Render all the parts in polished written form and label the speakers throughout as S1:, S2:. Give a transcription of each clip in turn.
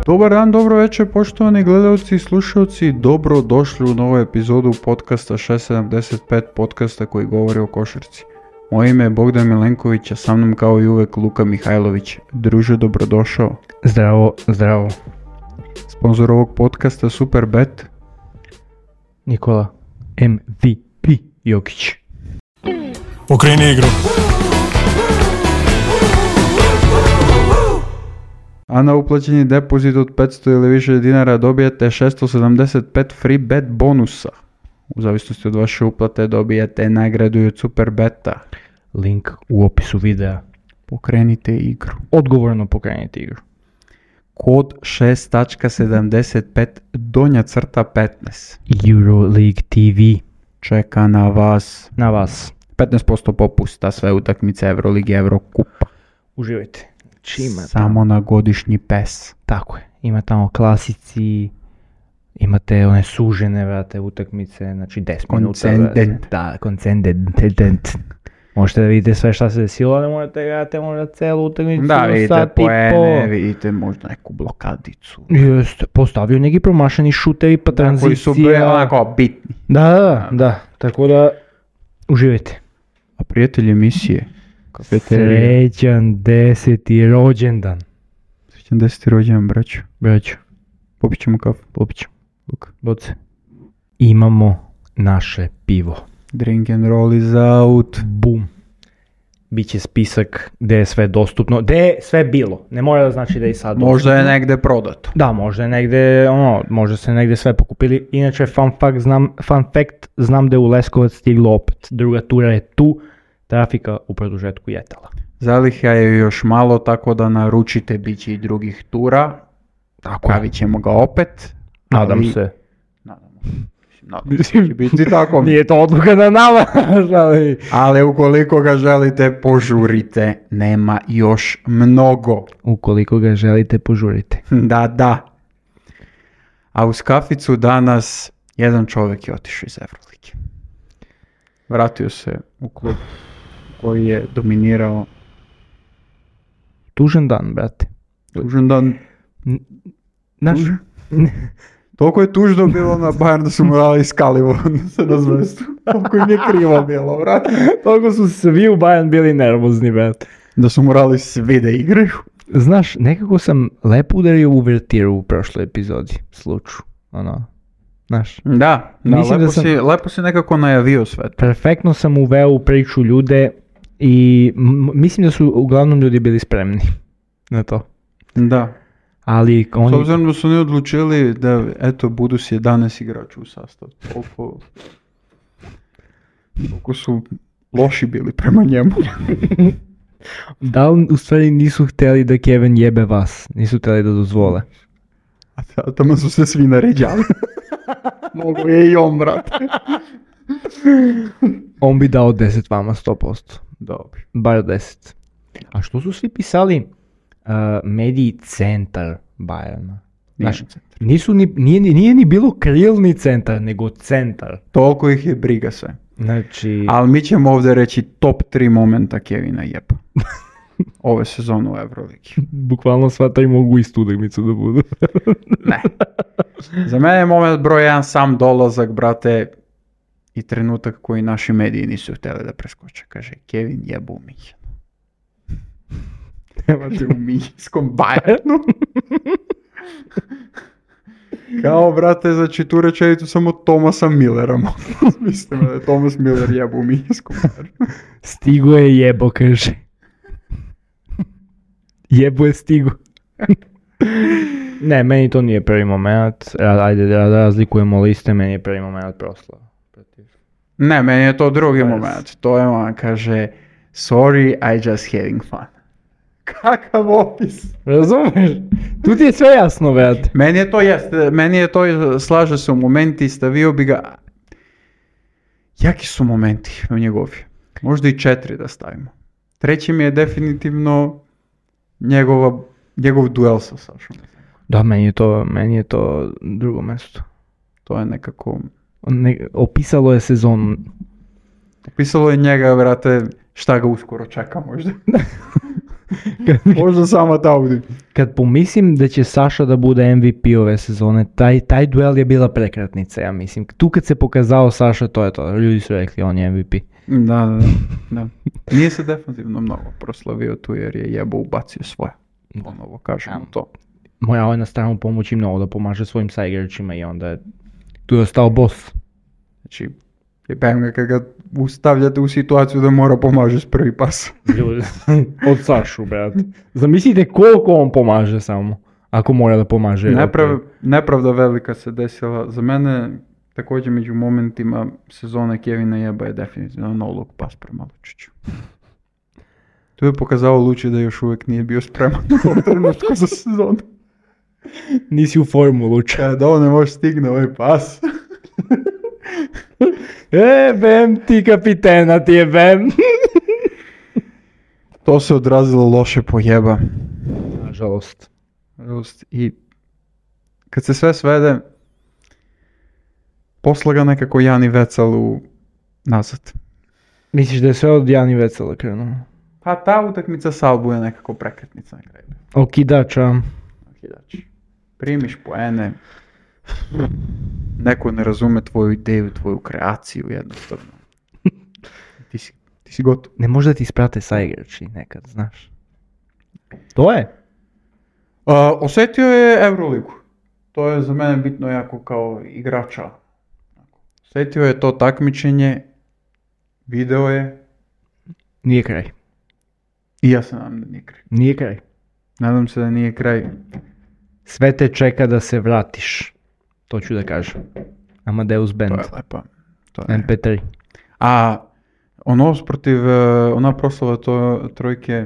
S1: Dobar dan, dobro večer, poštovani gledalci i slušalci, dobro došli u novu epizodu podcasta 675, podcasta koji govori o košarci. Moje ime je Bogdan Milenković, a sa mnom kao i uvek Luka Mihajlović. Druže, dobrodošao.
S2: Zdravo, zdravo.
S1: Sponzor ovog podcasta Superbet.
S2: Nikola MVP Jokić.
S3: Okreni igru.
S1: A na uplaćeni depozit od 500 ili više dinara dobijete 675 free bet bonusa. U zavisnosti od vaše uplate dobijete nagradu od Superbeta.
S2: Link u opisu videa.
S1: Pokrenite igru.
S2: Odgovorno pokrenite igru.
S1: Kod 6.75 donja crta 15.
S2: Euroleague TV.
S1: Čeka na vas.
S2: Na vas.
S1: 15% popusta, sve utakmice Euroligi, Eurokupa.
S2: Uživajte.
S1: Samo na godišnji PES.
S2: Tako je. Ima tamo klasici, imate one sužene, vrate, utakmice, znači 10 minuta. Da, koncendent. Možete da vidite sve šta se desilo, ne morate gledati možda celu utakmicu.
S1: Da, vidite poene, vidite možda neku blokadicu.
S2: Jeste, postavio neki promašeni šutevi pa tranzicija.
S1: Koji su bili onako bitni.
S2: Da, tako da uživajte.
S1: A prijatelj emisije?
S2: Srećan 10. rođendan.
S1: Srećan 10. rođendan, braću. Popit ćemo kafu.
S2: Luka. Boce. Imamo naše pivo.
S1: Drink and roll is out.
S2: Boom. Biće spisak gdje je sve dostupno. Gdje je sve bilo. Ne mora da znači da je sad dostupno.
S1: Možda je negde prodato.
S2: Da, možda je negde, možda se negde sve pokupili. Inače, fun fact, znam da je u Leskovac stiglo opet. Druga tura je tu. Trafika u produžetku jetala.
S1: Zaliha je još malo, tako da naručite, bit će i drugih tura.
S2: Tako.
S1: Pravit ćemo ga opet.
S2: Nadam se.
S1: Nadam se će biti tako.
S2: Nije to odluka na nama.
S1: Ali ukoliko ga želite, požurite. Nema još mnogo.
S2: Ukoliko ga želite, požurite.
S1: Da. A uz kaficu danas jedan čovjek je otišao iz Euroligi. Vratio se u klub koji je dominirao.
S2: Tužan dan, brate.
S1: Tužan dan. Toliko je tužno bilo na Bayern da su morali iskalivo se na zvezdu. Toliko im je krivo bilo, brate.
S2: Toliko su svi u Bayern bili nervozni, brate.
S1: Da su morali svi da igraju.
S2: Znaš, nekako sam lepo udario uvertiru u prošloj epizodi. Sluču, znaš.
S1: Da, lepo si nekako najavio sve.
S2: Perfektno sam uveo u priču ljude i mislim da su uglavnom ljudi bili spremni na to.
S1: Da.
S2: Ali oni...
S1: S obzirom da su oni odlučili da, eto, budu s 11 igrača u sastavu. Toliko su loši bili prema njemu.
S2: Da li u stvari nisu htjeli da Kevin jebe vas? Nisu htjeli da dozvole?
S1: A tamo su se svi naređali. Mogu je i on, brate.
S2: On bi dao 10 vama 100%.
S1: Dobro.
S2: Bar 10. A što su svi pisali mediji centar Bayerna? Znaš, nije ni bilo krilni centar, nego centar.
S1: Toliko ih je briga sve.
S2: Znači...
S1: Ali mi ćemo ovdje reći top 3 momenta Kevina jeba. Ove sezone u Euroligi.
S2: Bukvalno sva 3 mogu istu utakmicu da budu.
S1: Ne. Za mene je moment broj 1 sam dolazak, brate, i trenutak koji naši mediji nisu htjeli da preskoče. Kaže, Kevin jeba u Minhenu. Nemate u Minhenskom Bayernu. Kao, brate, znači tu rečenicu samo Thomasa Millera. Mislim da je Thomas Miller jeba u Minhenskom Bayernu.
S2: Stigo je jebo, kaže. Jebo je stigo. Ne, meni to nije prvi moment. Ajde da razlikujemo liste, meni je prvi moment proslava.
S1: Ne, meni je to drugi moment. To je on kaže, sorry, I just having fun. Kakav opis.
S2: Razumeš? Tu ti je sve jasno, već.
S1: Meni je to, slaže se u momenti, stavio bi ga. Jaki su momenti njegovi? Možda i 4 da stavimo. Treći mi je definitivno njegov duel sa Sašom.
S2: Da, meni je to drugo mjesto.
S1: To je nekako...
S2: Opisalo je sezon.
S1: Opisalo je njega, vrate, šta ga uskoro čeka možda. Možda samo Taudi.
S2: Kad pomislim da će Saša da bude MVP ove sezone, taj duel je bila prekretnica, ja mislim. Tu kad se pokazao Saša, to je to. Ljudi su rekli, on je MVP.
S1: Da. Nije se definitivno mnogo proslavio tu jer je jebo ubacio svoje. Ponovo kažemo to.
S2: Morao je na stranu pomoći mnogo da pomaže svojim saigračima i onda je tu je ostao boss.
S1: Znači, jebem ga kad ga ustavljate u situaciju da mora pomaže s prvi pas.
S2: Od Sašu, brat. Zamislite koliko on pomaže samo, ako mora da pomaže.
S1: Nepravda velika se desila. Za mene, također među momentima sezone Kevina Jeba je definitivno no look pas prema Lučiću. Tu je pokazao Luči da još uvijek nije bio spreman u ovom trenutku za sezonu.
S2: Nisi u formu, Luča.
S1: Kada on ne može stigne ovaj pas.
S2: Bem, ti kapitena, ti je Bem.
S1: To se odrazilo loše po Jeba.
S2: Nažalost.
S1: I kad se sve svede, posla ga nekako Jani Vecalu nazad.
S2: Misliš da je sve od Jani Vecala krenulo?
S1: Pa ta utakmica s Albu je nekako prekretnica na kraju.
S2: Okidača.
S1: Primiš poene, neko ne razume tvoju ideju, tvoju kreaciju jednostavno. Ti si gotov.
S2: Ne može da ti isprate saigrači nekad, znaš. To je.
S1: Osjetio je Euroligu. To je za mene bitno jako kao igrača. Osjetio je to takmičenje, video je.
S2: Nije kraj.
S1: I ja se nadam da nije kraj.
S2: Nije kraj.
S1: Nadam se da nije kraj.
S2: Sve te čeka da se vratiš. To ću da kažem. Amadeus Band.
S1: To je lepa.
S2: MP3.
S1: A ono protiv, ona proslava trojke,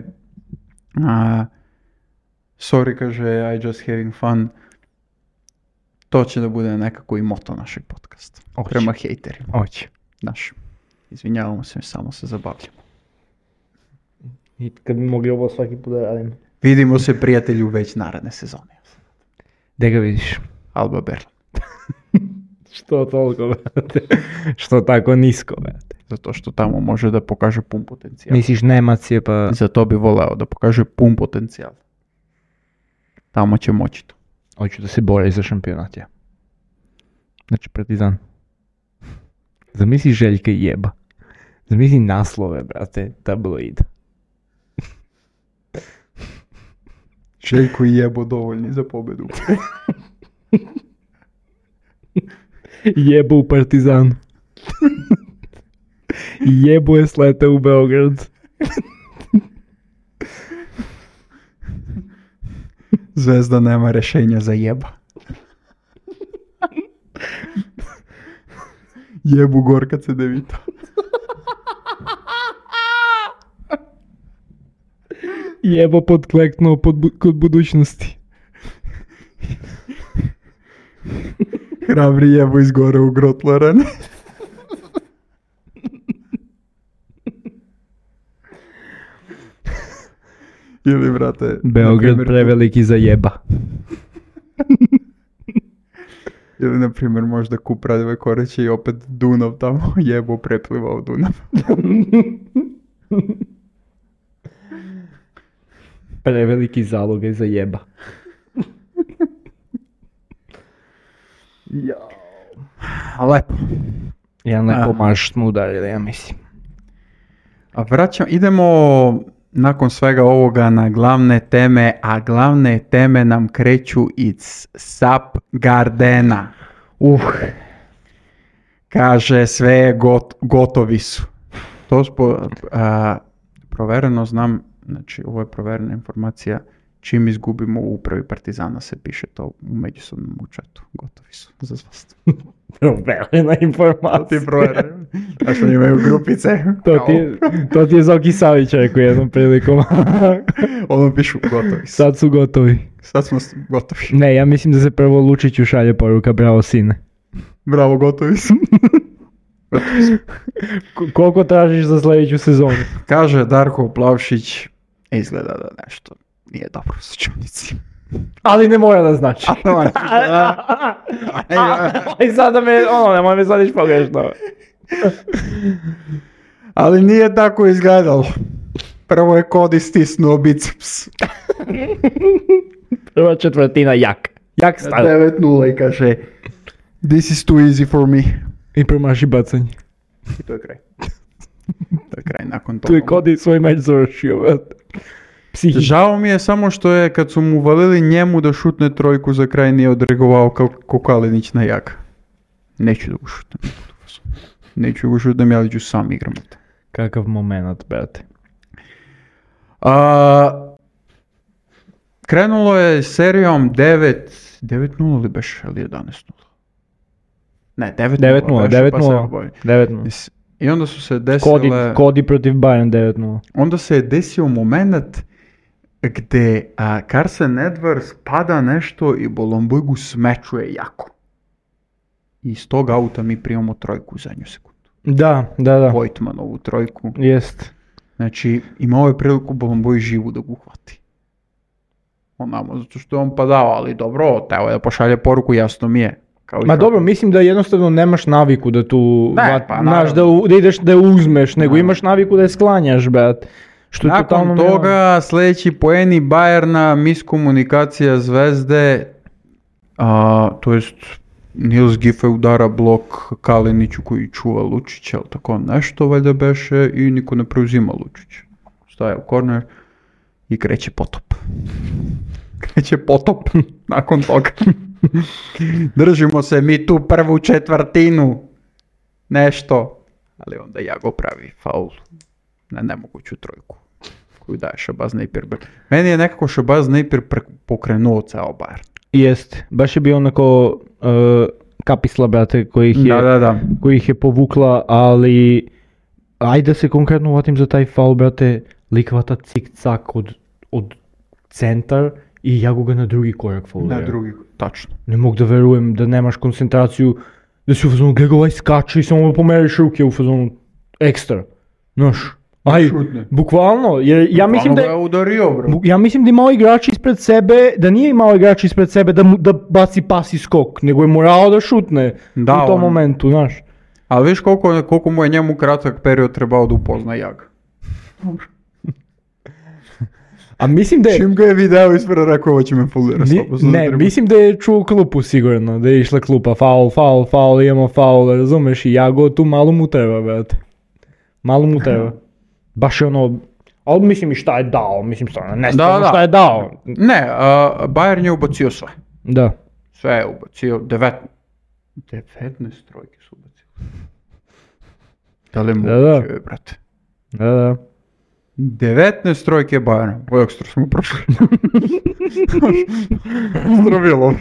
S1: sorry, kaže, I just having fun. To će da bude nekako i moto našeg podcasta. Prema hejterima.
S2: Oće.
S1: Naš. Izvinjavamo se, samo se zabavljamo.
S2: I kad bi mogli ovo svaki put da radim.
S1: Vidimo se, prijatelju, već naredne sezone.
S2: Gdje ga vidiš?
S1: Alba Berlin.
S2: Što toliko, brate? Što tako nisko, brate?
S1: Zato što tamo može da pokaže pun potencijal.
S2: Misliš Nemac je pa...
S1: Zato bi voleo da pokaže pun potencijal. Tamo će moći to.
S2: Hoću da se bore za šampionat, ja. Znači Partizan. Zamisli Željka i Jeba. Zamisli naslove, brate, tabloid.
S1: Željko i Jebo dovoljni za pobedu.
S2: Jebo u Partizanu. Jebo je sletao u Beograd.
S1: Zvezda nema rešenja za Jeba. Jebu Gorka Cedevita.
S2: Jebo podkleknuo kod budućnosti.
S1: Hrabri Jebo izgore u Grotlarane. Ili, brate...
S2: Beograd preveliki za Jeba.
S1: Ili, na primjer, možda Kup Radove Koreće i opet Dunav tamo. Jebo preplivao Dunav.
S2: Preveliki zaloge za Jeba.
S1: Lepo.
S2: Jedan lepo marš smo udarili, ja mislim.
S1: A idemo nakon svega ovoga na glavne teme, a glavne teme nam kreću iz SAP Gardena. Kaže, sve je gotovi su. To provereno znam, znači ovo je proverena informacija, čim izgubimo u upravi Partizana se piše to u međusobnom chatu. Gotovi su za zvastu.
S2: Proverena informacija.
S1: Ti provereno. Znaš, oni imaju grupice.
S2: To ti je Zoki Savić rekao jednom prilikom.
S1: Ono pišu gotovi su.
S2: Sad su gotovi.
S1: Sad smo gotovi.
S2: Ne, ja mislim da se prvo Lučiću šalje poruka, bravo sine.
S1: Bravo, gotovi su.
S2: Koliko tražiš za sljedeću sezonu?
S1: Kaže Darko Plavšić, izgleda da nešto nije dobro u sučonici.
S2: Ali ne mora da znači. I sada nemoj me sad iš pogrešno.
S1: Ali nije tako izgledalo. Prvo je Cody stisnuo biceps.
S2: Prva četvrtina jak stav.
S1: 9-0 i kaže this is too easy for me.
S2: I promaši bacanje.
S1: I to je kraj. To je kraj nakon toga.
S2: Tu je Cody svoj meč završio.
S1: Žao mi je samo što je kad su mu valili njemu da šutne trojku za kraj nije odreagovao kao Kalinić na jak. Neću da go šutnem, ali ću sam igram.
S2: Kakav moment, brate.
S1: Krenulo je serijom 9-0 ili beš, ali 11-0? Ne, 9-0.
S2: 9-0.
S1: I onda su se desile...
S2: Cody protiv Bayern 9-0.
S1: Onda se je desio moment gdje Carson Edwards pada nešto i Bolomboigu smečuje jako. I iz tog auta mi primamo trojku u zadnju sekundu.
S2: Da.
S1: Voigtmanovu trojku.
S2: Jest.
S1: Znači, imao je priliku Bolomboy živu da ga uhvati. Onamo, zato što je on padao, ali dobro, teo je da pošalje poruku, jasno mi je.
S2: Ma dobro, mislim da jednostavno nemaš naviku da tu, da ideš da je uzmeš, nego imaš naviku da je sklanjaš, brat.
S1: Nakon toga, sljedeći poeni Bayerna, miskomunikacija Zvezde, to jest Nils Giffey udara blok Kaliniću koji čuva Lučića, ali tako nešto valjda beše i niko ne preuzima Lučića. Staje u korner i kreće potop nakon toga. Držimo se mi tu prvu četvrtinu. Nešto. Ali onda Jago pravi faul na nemoguću trojku koju daje Shabazz Napier. Meni je nekako Shabazz Napier pokrenuo ceo Bayern.
S2: Jest, baš je bio onako kapisla, brate, koji ih je povukla, ali ajde da se konkretno uvatim za taj faul, brate, lik hvata cik-cak od centar i Jago ga na drugi korak faulira.
S1: Na drugi, tačno.
S2: Ne mogu da verujem da nemaš koncentraciju, da si u fazonu gledaj ovaj skače i samo pomeriš ruke u fazonu ekstra. Znaš, aj, bukvalno, jer ja mislim da je
S1: udario, bro.
S2: Ja mislim da imao igrač ispred sebe, da nije imao igrač ispred sebe da baci pas i skok, nego je morao da šutne u tom momentu, znaš.
S1: Ali viš koliko mu je njemu kratak period trebao da upozna Jaga.
S2: A mislim da je...
S1: Čim ga je video ispred rekao, ovo će me fulira.
S2: Mislim da je čuo klupu sigurno, da je išla klupa, faul, imamo faul, razumeš, i Jago tu malo mu treba, brate. Malo mu treba. Baš je ono, ali mislim i šta je dao, mislim stvarno, ne stvarno šta je dao.
S1: Ne, Bayern je ubacio sve.
S2: Da.
S1: Sve je ubacio, 19 trojke su ubacio. Da li je moguće, brate?
S2: Da.
S1: 19 trojke Bayerna, ovo ekstra smo prošli. Zdravilo.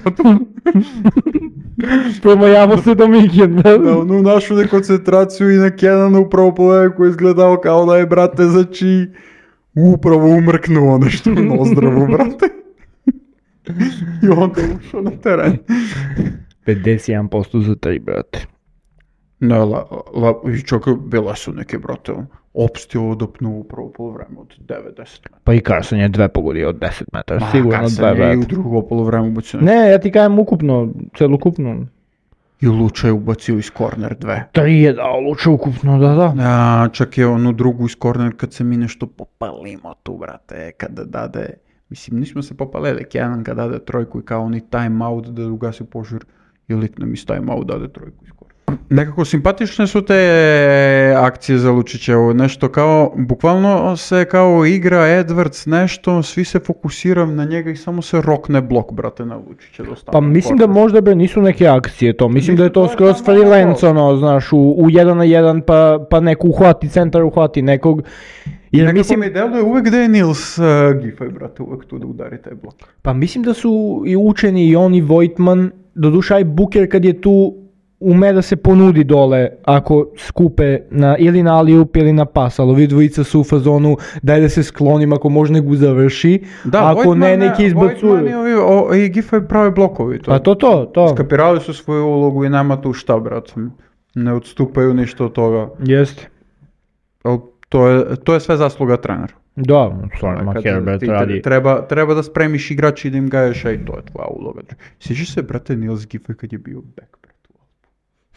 S2: Promajamo se do Mikin.
S1: Da, onu našu dekoncentraciju i na Kenanu upravo pogledaju koji je izgledao kao da je, brate, znači upravo umrknuo nešto na ozdravu, brate. I onda ušao na teren.
S2: 51% za 3, brate.
S1: Ne, čak bila su neke, brate, opstio dopnuo upravo polovreme od 9-10 metara.
S2: Pa i Carson je 2 pogodio od 10 metara, sigurno 2, brate.
S1: Carson je i u drugo polovreme ubacio.
S2: Ne, ja ti kajem ukupno, celokupno.
S1: I Luča je ubacio iz korner 2.
S2: 3 je dao Luča ukupno, da.
S1: Čak je onu drugu iz korner kad se mi nešto popalimo tu, brate, kada dade, mislim nismo se popalili, Kenan kad dade trojku i kao oni time out da ugasi požur i lik nam iz time out dade trojku iz korner. Nekako simpatične su te akcije za Lučićevo, nešto kao, bukvalno se kao igra Edwards nešto, svi se fokusiraju na njega i samo se rokne blok, brate, na Lučića.
S2: Pa mislim da možda nisu neke akcije to, mislim da je to skroz freelance, ono, znaš, u 1 na 1 pa neko uhvati, centar uhvati nekog.
S1: Jer nekako mi deluje uvek da je Nils Giffey, brate, uvek tu da udari taj blok.
S2: Pa mislim da su i učeni i on i Voigtman, doduše aj Booker kad je tu ume da se ponudi dole ako skupe ili na alley-oop ili na pas, ali ovi dvojica su u fazonu daj da se sklonim ako može nego završi,
S1: da,
S2: ako ne neki izbacuju.
S1: I Giffey pravi blokovi.
S2: Pa to.
S1: Skapirali su svoju ulogu i nema tu šta, brat. Ne odstupaju ništa od toga.
S2: Jeste.
S1: To je sve zasluga trenera.
S2: Da, stvarno, Herbert radi.
S1: Treba da spremiš igrači i da im gaješ, i to je tvoja uloga. Sjećaš se, brate, Nils Giffey kad je bio back, brate?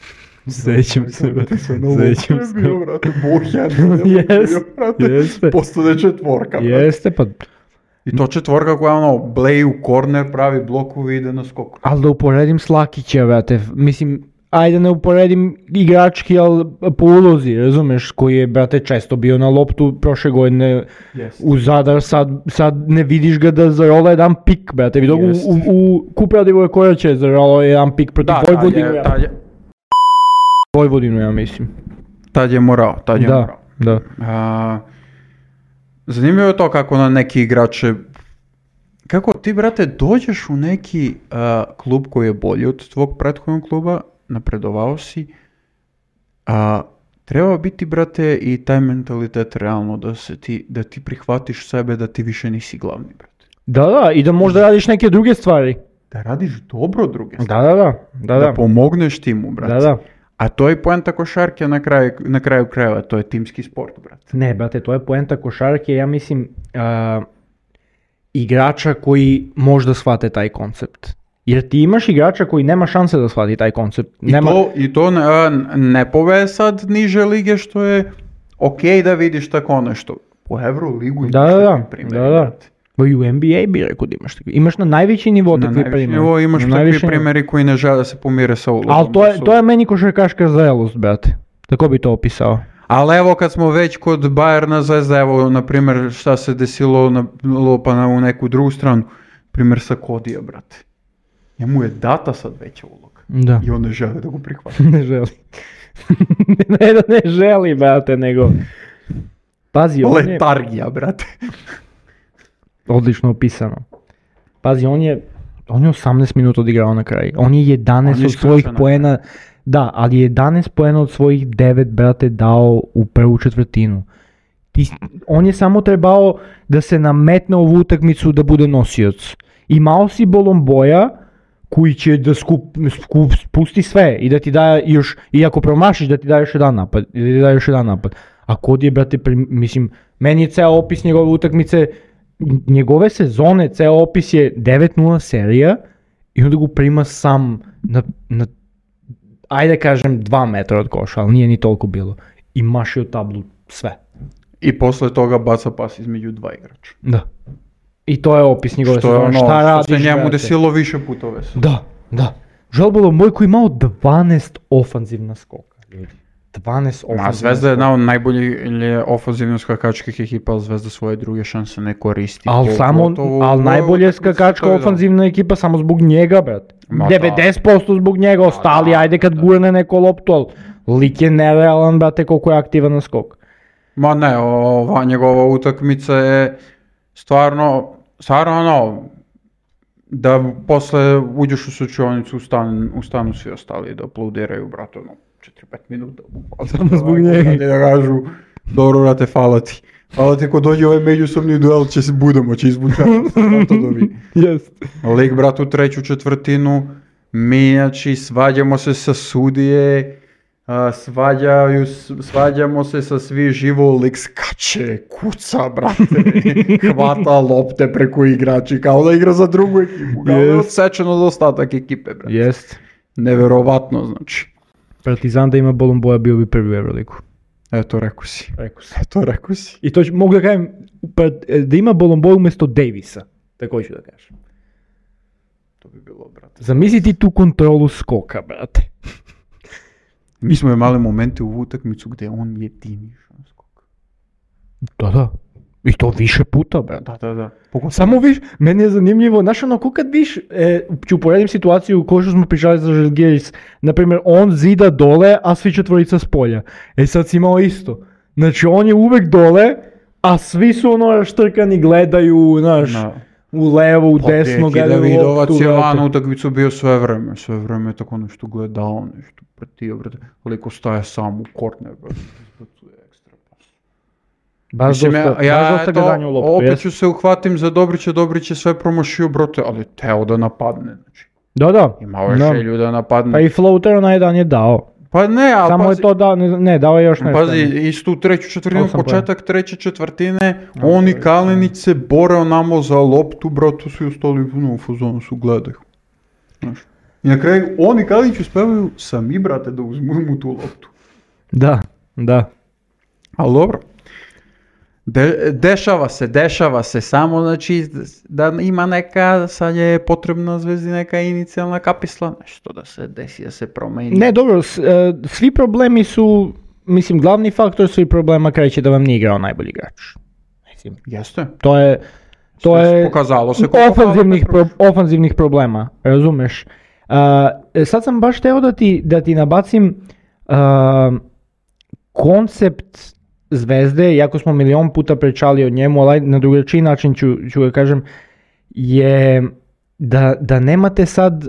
S2: Sećam se, brate.
S1: Sećam se. Bio, brate, Bohjan.
S2: Jeste.
S1: Postane četvorka, brate.
S2: Jeste, pa...
S1: I to četvorka koja ono, bleji u korner, pravi blokovi i ide na skok.
S2: Ali da uporedim s Lakića, brate, mislim, ajde ne uporedim igrački, ali po ulozi, razumeš, koji je, brate, često bio na loptu prošle godine u Zadar, sad ne vidiš ga da zarola jedan pik, brate, vidio u Kupradivo koja će zarola jedan pik protiv Vojvodinu, Vojvodinu, ja mislim.
S1: Tad je morao.
S2: Da.
S1: Zanimljivo je to kako na neki igrače, kako ti, brate, dođeš u neki klub koji je bolji od tvog prethodnog kluba, napredovao si, treba biti, brate, i taj mentalitet realno da ti prihvatiš sebe, da ti više nisi glavni, brate.
S2: Da, i da možda radiš neke druge stvari.
S1: Da radiš dobro druge stvari.
S2: Da.
S1: Pomogneš timu, brate.
S2: Da.
S1: A to je poenta košarke na kraju krajeva, to je timski sport, brate.
S2: Ne, brate, to je poenta košarke, ja mislim, igrača koji možda shvate taj koncept. Jer ti imaš igrača koji nema šanse da shvati taj koncept.
S1: I to ne pove sad niže lige, što je okej da vidiš tako nešto. Po Euroligu imaš takvi primjeri, brate.
S2: I u NBA bi rekao da imaš takvi. Imaš na najveći nivo takvi primjeri.
S1: Na najveći nivo imaš takvi primjeri koji ne žele da se pomire sa ulogom.
S2: Ali to je meni košarkaška zrelost, brate. Tako bi to opisao.
S1: Ali evo kad smo već kod Bayerna Zvezda, evo na primjer šta se desilo na lopana u neku drugu stranu. Primjer sa Kodija, brate. Njemu je data sad veća uloga.
S2: Da.
S1: I on ne želi da go prihvati.
S2: Ne želi. Ne da ne želi, brate, nego... Pazi, on je...
S1: Letargija, brate.
S2: Odlično opisano. Pazi, on je 18 minuta odigrao na kraju. On je 11 od svojih poena... Da, ali je 11 poena od svojih 9, brate, dao u prvu četvrtinu. On je samo trebao da se nametne ovu utakmicu da bude nosioc. Imao si Bolomboja koji će da spusti sve i da ti da još, i ako promašiš da ti da još jedan napad. A Cody je, brate, mislim, meni je ceo opis njegove utakmice, njegove sezone, ceo opis je 9-0 serija i onda ga prima sam na ajde kažem 2 metra od koša, ali nije ni toliko bilo. I mašio tablu sve.
S1: I posle toga baca pas između dva igrača.
S2: Da. I to je opis njegove sezone.
S1: Šta radiš, što se njemu desilo više puta ove sezone.
S2: Da. Žalbalo moj koji imao 12 ofanzivna skoka. 12 ofanzivna
S1: Zvezda je jedna od najboljih ofanzivno skakačkih ekipa, ali Zvezda svoje druge šanse ne koristi.
S2: Ali najbolje skakačka ofanzivna ekipa samo zbog njega, brate. 90% zbog njega, ostali ajde kad gurne neko loptu, ali lik je nerealan, brate, koliko je aktivan na skok.
S1: Ma ne, ova njegova utakmica je stvarno ono, da posle uđeš u sučionicu, ustanu svi ostali da aplaudiraju, brate, ono, 4-5 minuta.
S2: Samo zbog njega.
S1: Da kažu, dobro, brate, hvala ti. Hvala ti, ako dođe ovaj međusobni duel, će izbučati. Lik, brate, u treću četvrtinu, mijači, svađamo se sa sudije, svađamo se sa svi živo, lik skače, kuca, brate, hvata lopte preko igrači, kao da igra za drugu ekipu, kao da je odsečeno za ostatak ekipe, brate.
S2: Jest.
S1: Neverovatno, znači.
S2: Partizan da ima Bolomboja bio bi prvi u Euroligu.
S1: Eto, rekao si.
S2: I to mogu da kažem, da ima Bolomboja umjesto Davisa, tako ću da kažem.
S1: To bi bilo, brate.
S2: Zamisli ti tu kontrolu skoka, brate.
S1: Mi smo imali momente u utakmicu gdje on jedini išao na skok.
S2: Da. I to više puta, brate.
S1: Da.
S2: Samo viš, meni je zanimljivo, znaš ono, kad viš, ću poredim situaciju koju što smo pričali za Žalgiris, naprimjer, on zida dole, a svi četvorica s polja. Sad si imao isto. Znači, on je uvek dole, a svi su ono štrkani, gledaju, znaš, u levo, u desno, gledaju loptu.
S1: Davidovac je van utakmicu bio sve vreme je tako nešto gledao, nešto pretio, brate. Koliko staje sam u korner, brate.
S2: Baš dosta gledanja u loptu.
S1: Opet ću se uhvatim za Dobrić je sve promašio, brate, ali teo da napadne, znači.
S2: Da.
S1: Imao je želju da napadne.
S2: Pa i floater onaj dan je dao.
S1: Pa ne, ali
S2: samo
S1: pazi,
S2: je to dao je još nešto.
S1: Pazi, istu treću četvrtinu, početak treće četvrtine, on i Kalinić se bore onamo za loptu, brate, svi ostali u fazonu su gledaju. Znaš. I na kraju oni Kalinić uspevaju sami, brate, da uzmu tu loptu.
S2: Da.
S1: Ali dobro. Dešava se, samo znači da ima neka, sad je potrebna Zvezdi neka inicijalna kapisla, nešto da se desi, da se promeni.
S2: Ne, dobro, svi problemi su, mislim, glavni faktor svih problema kreće da vam nije igrao najbolji igrač. Mislim,
S1: jeste.
S2: To je
S1: pokazalo se
S2: ofanzivnih problema, razumeš? Sad sam baš teo da ti nabacim koncept Zvezde, iako smo milion puta pričali o njemu, ali na drugačiji način ću ga kažem, je da nemate sad,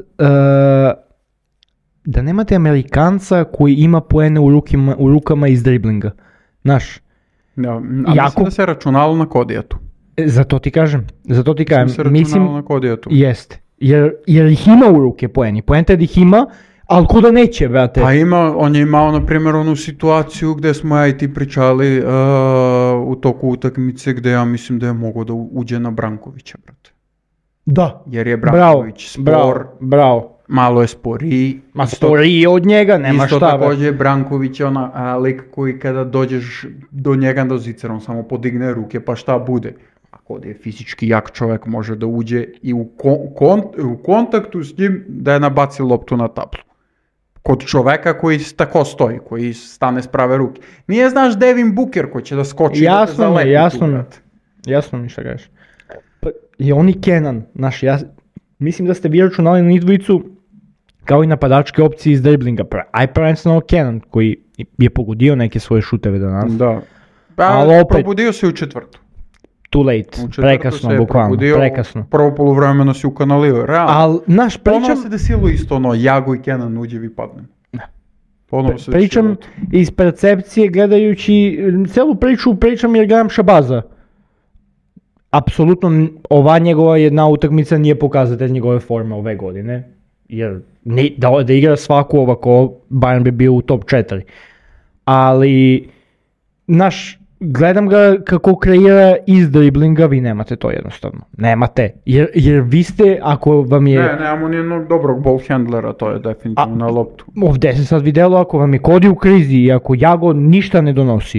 S2: da nemate Amerikanca koji ima poene u rukama iz driblinga. Znaš?
S1: Da, mislim da se računalo na Kodijatu.
S2: Zato ti kažem.
S1: Mislim na Kodijatu.
S2: Jeste. Jer ih ima u ruke poeni. Poenta je da ih ima, ali kuda neće, brate.
S1: Pa on je imao, na primjer, onu situaciju gdje smo ja i ti pričali u toku utakmice gdje ja mislim da je mogao da uđe na Brankovića, brate.
S2: Da.
S1: Jer je Branković spor.
S2: Bravo.
S1: Malo je sporiji.
S2: Ma sporiji od njega, nema šta.
S1: Isto također Branković je lik koji kada dođeš do njega do zicera, on samo podigne ruke pa šta bude. Ako je fizički jak čovjek može da uđe i u kontaktu s njim da je nabaci loptu na tablu. Kod čoveka koji tako stoji, koji stane s prave ruke. Nije znaš Devin Booker koji će da skoči da te zalepi.
S2: Jasno mi šta kažeš. Pa, i oni Kenan, ja mislim da ste vi računali na dvojicu kao i napadačke opcije iz driblinga. Aj prvenstveno Kenan koji je pogodio neke svoje šuteve danas.
S1: Da. Ali opet, probudio se u četvrtu.
S2: Too late, prekasno, bukvalno, prekasno.
S1: Prvo poluvremeno si ukanalio, realno.
S2: Ali,
S1: ponovno se desilo isto Jago i Kenan uđevi padnem.
S2: Pričam iz percepcije gledajući celu pričam jer gledam Šabaza. Apsolutno ova njegova jedna utakmica nije pokazatelj njegove forme ove godine. Jer da igra svaku ovako, Bayern bi bio u top 4. Ali, gledam ga kako kreira iz driblinga, vi nemate to jednostavno. Nemate. Jer vi ste, ako vam je...
S1: Nemamo nijednog dobrog ball handlera, to je definitivno na loptu.
S2: Ovdje se sad vidjelo, ako vam je Kodi u krizi i ako Jago ništa ne donosi,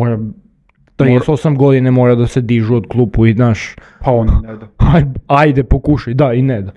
S2: 38 godine mora da se dižu od klupu i znaš...
S1: Pa on ne da.
S2: Ajde, pokušaj, da, i ne da.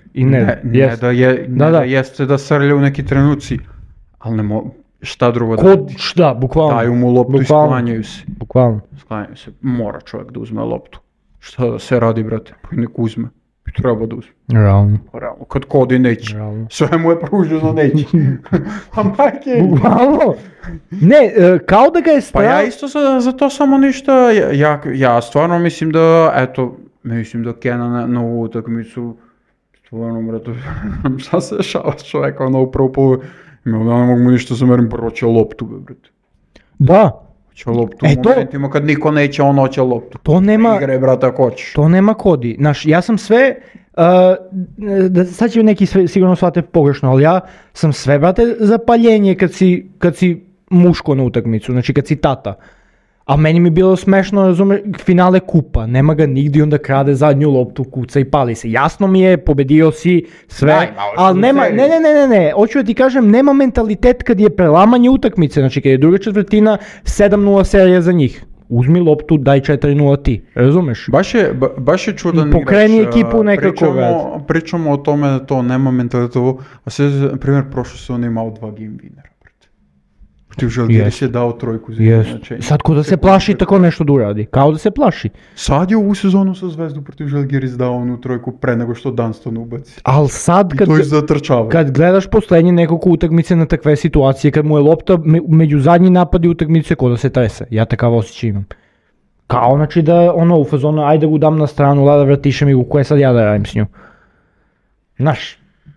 S1: Jeste da srlja u neki trenuci, ali ne mogu... Šta drugo da radi?
S2: Šta, bukvalno.
S1: Daju mu loptu i sklanjaju se.
S2: Bukvalno.
S1: Sklanjaju se. Mora čovjek da uzme loptu. Šta da se radi, brate? Pa nek uzme. Treba da uzme.
S2: Realno.
S1: Kad Kodi neće. Sve mu je pruženo neće. A majke...
S2: Bukvalno. Ne, kao da ga je strah...
S1: Pa ja isto za to samo ništa... Ja stvarno mislim da Kenan na ovu utakmicu... Stvarno, brate... Šta se dešava s čovjeka na upravo po... Da ne mogu mu ništa zamerim, prvo će loptu, brate.
S2: Da.
S1: Će loptu u momentima kad niko neće, on hoće loptu.
S2: To nema...
S1: Igre, brate, ako hoćeš.
S2: To nema Kodi. Ja sam sve... sad će neki sigurno shvate pogrešno, ali ja sam sve, brate, zapaljenje kad si muško na utakmicu, znači kad si tata. A meni mi bilo smešno, razumiješ, finale kupa, nema ga nigdje, onda krade zadnju loptu, kuca i pali se. Jasno mi je, pobedio si sve, ali nema, ne, hoću da ti kažem, nema mentalitet kad je prelamanje utakmice, znači kad je druga četvrtina, 7-0 serija za njih. Uzmi loptu, daj 4-0 ti, razumeš?
S1: Baš je čudan igrač.
S2: Pokreni ekipu nekako,
S1: pričamo o tome da to nema mentalitetu, a sve, na primjer, prošle se on imao 2 game winnera. Protiv Žalgiris je dao trojku za izjednačenje.
S2: Sad ko da se plaši tako nešto da uradi, kao da se plaši.
S1: Sad je ovu sezonu sa Zvezdu protiv Žalgiris dao onu trojku pre nego što Dunston ubaci.
S2: Ali sad kad gledaš poslednje nekoliko utakmice na takve situacije, kad mu je lopta među zadnji napadi utakmice, ko da se trese. Ja takav osjećaj imam. Kao znači da u fazonu, ajde ga dam na stranu, lada vratiše mi koje sad ja da radim s nju. Znaš,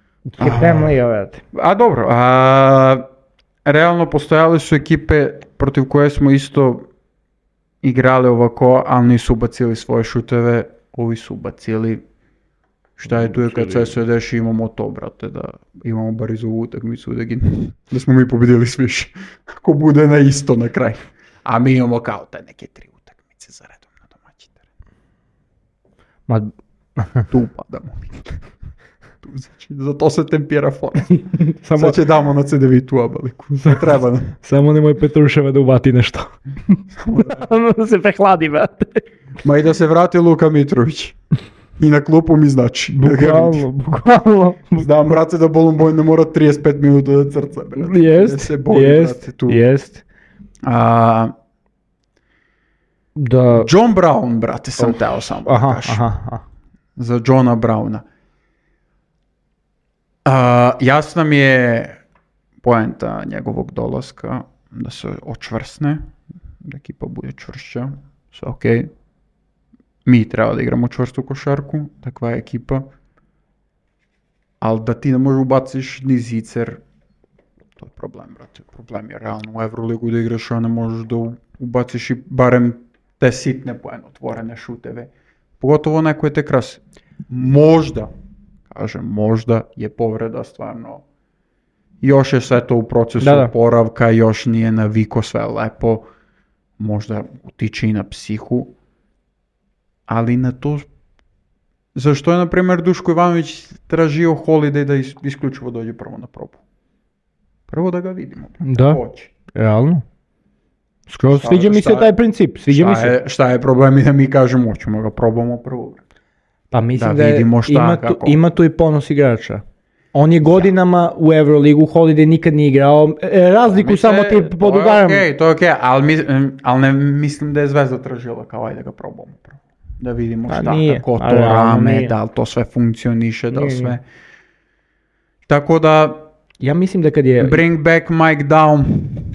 S1: dobro, realno postojale su ekipe protiv koje smo isto igrali ovako, ali nisu ubacili svoje šuteve, ovi su ubacili. Šta je tu je kad sve se deši, imamo to, brate, da imamo bar iz ovu utakmicu, da smo mi pobedili s više. Ako bude na isto na kraj. A mi imamo kao te neke 3 utakmice za redom na domaći teren. Tu padamo. Tu Znači, za to se tempira forma. Sad će damo na CDV-tu abaliku. Ne treba nam.
S2: Samo nemoj Petruševa da uvati nešto. Da se prehladi, brate.
S1: Ma i da se vrati Luka Mitrović. I na klupu mi znači.
S2: Bukvalno.
S1: Znam, brate, da Bolumboj ne mora 35 minuta da crca, brate.
S2: Jest. Da...
S1: John Brown, brate, sam teo samo da kažem. Za Johna Browna. Jasna mi je poenta njegovog dolaska, da se očvrsne, da ekipa bude čvršća, sve okej. Mi treba da igramo čvrstu košarku, takva je ekipa. Ali da ti ne možeš ubaciš ni zicer, to je problem, brate. Problem je realno u Euroligu da igraš, a ne možeš da ubaciš i barem te sitne poene, otvorene šuteve. Pogotovo neko je te krase. Možda je povreda stvarno. Još je sve to u procesu oporavka, još nije naviko sve lepo. Možda utiče i na psihu. Ali na to... Zašto je, na primjer, Duško Ivanović tražio Holiday da isključivo dođe prvo na probu? Prvo da ga vidimo.
S2: Da, realno. Skroz sviđa mi se taj princip,
S1: Šta je problem i da mi kažemo, hoćemo ga probamo prvo.
S2: Pa mislim da ima tu i ponos igrača. On je godinama u Euroligu, Holiday nikad nije igrao, razliku samo ti podugaram.
S1: To je okej, ali ne mislim da je Zvezda tražila kao ajde ga probamo prvo. Da vidimo kako to rame, da li to sve funkcioniše, da li sve. Tako da...
S2: Ja mislim da kad je...
S1: Bring back Mike Down.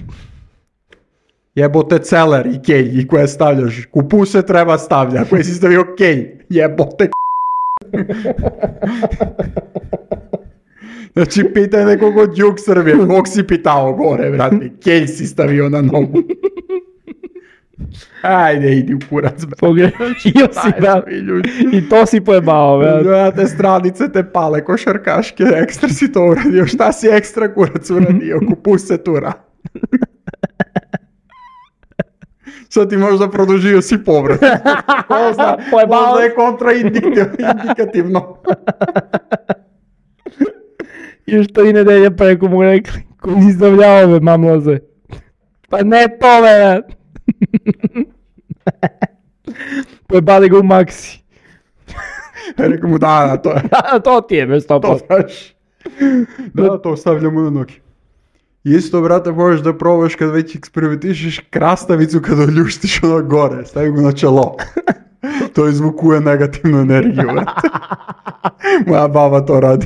S1: Jebote Celer i Kej, i koje stavljaš. Kupu se treba stavlja, koje si stavio Kej. Jebote Znači, pitaj nekog od jug Srbije, kog si pitao gore, brate. Kej si stavio na nogu. Ajde, idi u kurac, brate.
S2: Pogrešio si, brate. I to si pojebao, brate.
S1: Brate, stranice te pale košarkaške, ekstra si to uradio. Šta si ekstra kurac uradio? Kupu se tura. Sad ti možda produžio si povrat. Možda je kontraindikativno.
S2: Još 3 nedelje preko mu rekli, ko si stavljao ove mamloze. Pa ne to, me. Pojebali ga u Maxi.
S1: Rekao mu to je.
S2: To ti je, bez topa.
S1: To stavljamo na noge. Isto, brate, možeš da probaš kad već eksperimentišeš krastavicu kad oljuštiš ono gore, stavi ga na čelo. To izvukuje negativnu energiju, brate. Moja baba to radi.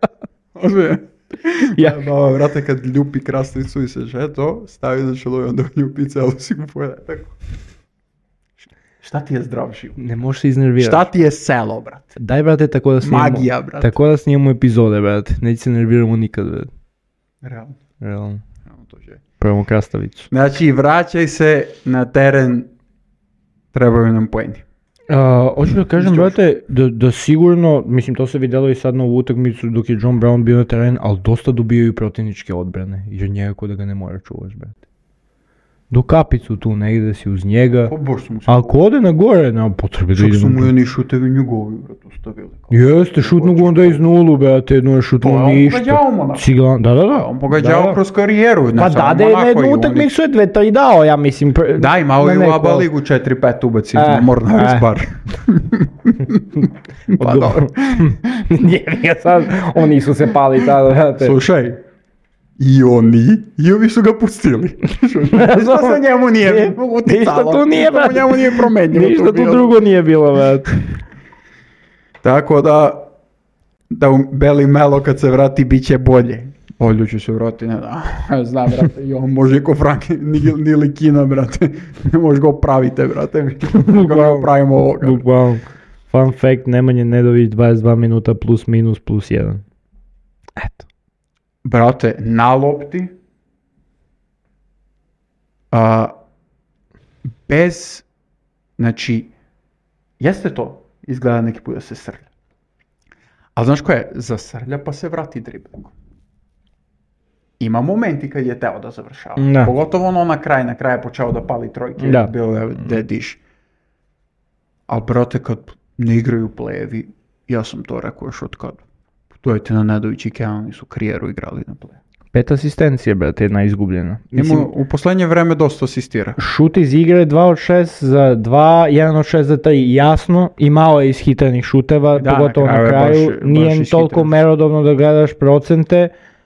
S1: Moja baba, brate, kad ljupi krastavicu i se to, stavi na čelo i onda ljupi celo si mu pojede. Tako. Šta ti je zdrav život?
S2: Ne možeš se iznervirati.
S1: Šta ti je selo, brate?
S2: Daj, brate, tako da snimamo.
S1: Magija, brate.
S2: Tako da snimamo epizode, brate. Neće se nerviramo nikad, brate. Realno. Pravimo krastavicu.
S1: Znači, vraćaj se na teren, trebaju nam poeni.
S2: Hoću da kažem, brate, da sigurno, mislim, to se vidjelo i sad na ovu utakmicu dok je John Brown bio na teren, ali dosta dobijaju protivničke odbrane, jer njega da ga ne mora čuvaš, brate. Do kapicu tu negdje si uz njega, ako ode na gore, nema potrebe da idemo.
S1: Čak su mu jedni šutevi njegovi, brate, ustavili.
S2: Jeste, šutnu ga onda iz nulu, brate, jedno je šutnu ništa.
S1: On pogađao mu,
S2: da.
S1: On pogađao kroz karijeru.
S2: Pa da je na jednu utakmicu je 2-3 dao, ja mislim.
S1: Da, imao je u ABA ligu 4-5 ubaci, Mornares bar. Pa dobro.
S2: Njega sad, oni su se pali tada, brate.
S1: Slušaj. I ovi su ga pustili. Ništa se njemu nije uticalo.
S2: Ništa tu nije, brate.
S1: Njemu nije promenilo.
S2: Ništa tu drugo nije bilo, brate.
S1: Tako da Beli Melo kad se vrati bit će bolje. Olju će se vrati, ne da. Zna, brate, i on može ko Frank Nili Kina, brate. Ne može ga opravite, brate. Ga opravimo ovoga.
S2: Bukvalno. Fun fact, Nemanja Nedović 22 minuta plus minus plus 1. Eto.
S1: Brate, na lopti, bez, znači, jeste to, izgleda neki put da se srlja. Ali znaš ko je, zasrlja pa se vrati driblingom. Ima momenti kad je teo da završava. Da. Pogotovo ono na kraj je počeo da pali trojke, bilo je da diš. Ali brate, kad ne igraju plejevi, ja sam to rekao još od kad. Gledajte na Nedović i Keanu su karijeru igrali na play.
S2: 5 asistencije, brate, jedna izgubljena.
S1: Mislim, u poslednje vreme dosta asistira.
S2: Šut iz igre 2 od 6 za 2, 1 od 6 za 3, jasno, i malo je ishitanih šuteva, pogotovo na kraju. Nije toliko merodovno da gledaš procente,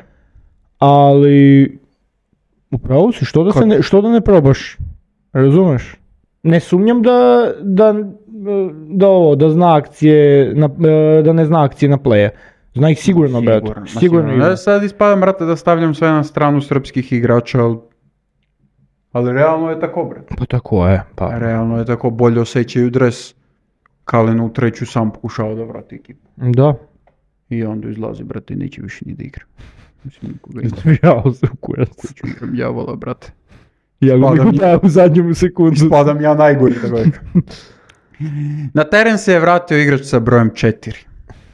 S2: ali upravo si, što da ne probaš, razumeš? Ne sumnjam da zna akcije, da ne zna akcije na play. Zna ih sigurno, brate. Sigurno.
S1: Ja sad ispadam, brate, da stavljam sve na stranu srpskih igrača, ali realno je tako, brate.
S2: Pa tako je. Pa.
S1: Realno je tako, bolje osjećaju dres. Kalin u treću sam pokušao da vrati ekipu.
S2: Da.
S1: I onda izlazi, brate, neće više ni da igra. Mislim, nikoga ima.
S2: Jao se u kurac.
S1: Kuću igram javala, brate.
S2: Ja ga mi dajem u zadnjem sekundu.
S1: Ispadam ja najgori, tako je. Na teren se je vratio igrač sa brojem 4.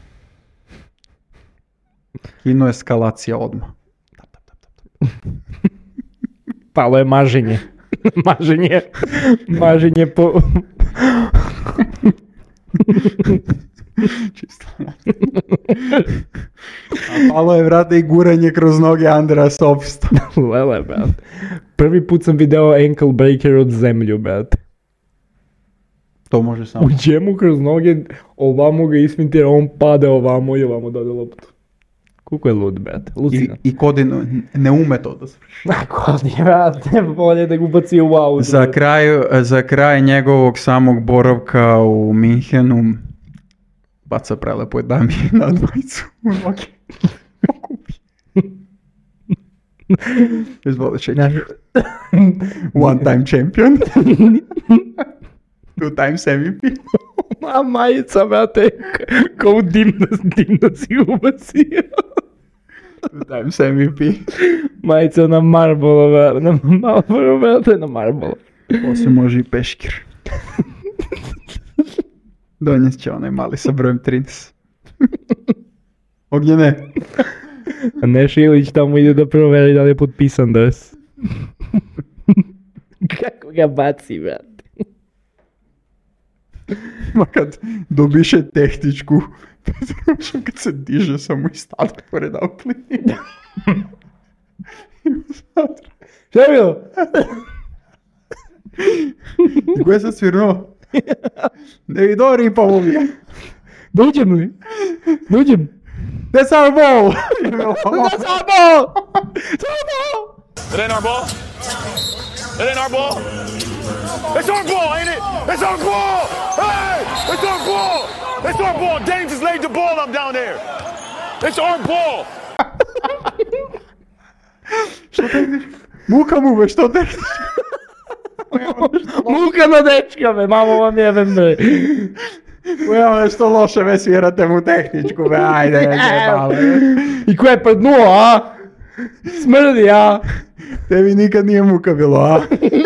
S1: Kino eskalacija odmah.
S2: Palo je maženje. Maženje po...
S1: Čisto. A palo je, vrate, i guranje kroz noge Andreja Sofista.
S2: Lele, brate. Prvi put sam video ankle breaker od zemlju, brate.
S1: To može samo.
S2: U čemu kroz noge, ovamo ga isfintira, on pade ovamo i ovamo dade loptu. Koliko je lud, brate.
S1: I Kodin ne ume to da svrši.
S2: Kodin, brate, bolje da ga ubaci u auto.
S1: Za kraj njegovog samog boravka u Minhenu baca prelepo dami na dvojicu u noge. Okupi. Izvoli šećer. One time champion. 2 times MVP.
S2: A majica, brate, kao dimno si ubacio.
S1: 2 times MVP.
S2: Majica na Marlboro, brate, na Marlboro.
S1: Poslije može i peškir. Donest će onaj mali sa brojem 30. Ognjene.
S2: A Neš Ilić tamo ide da proveri da li je potpisan dres. Kako ga baci, brate.
S1: Ma kad dobiše tehničku, kad se diže samo i stade pored outline.
S2: Šta je bilo?
S1: I koje sam svirnuo? Ne vi dori pa mu mi.
S2: Dođem li? Dođem.
S1: That's our ball!
S2: That's our ball! It's our ball!
S3: It ain't our ball. It ain't our ball. It's our ball, ain't it? It's our ball! Hey! It's our ball! It's our ball! Dame just laid the ball up down there. It's our ball!
S1: Što tehniš? Muka mu be, što tehniš?
S2: Muka na dečka me, mamo vam jebem bre.
S1: Evo nešto loše me svirate mu tehničku be, ajde, malo.
S2: I ko je pred nula, a? Smrdi, a?
S1: Tebi nikad nije muka bilo, a?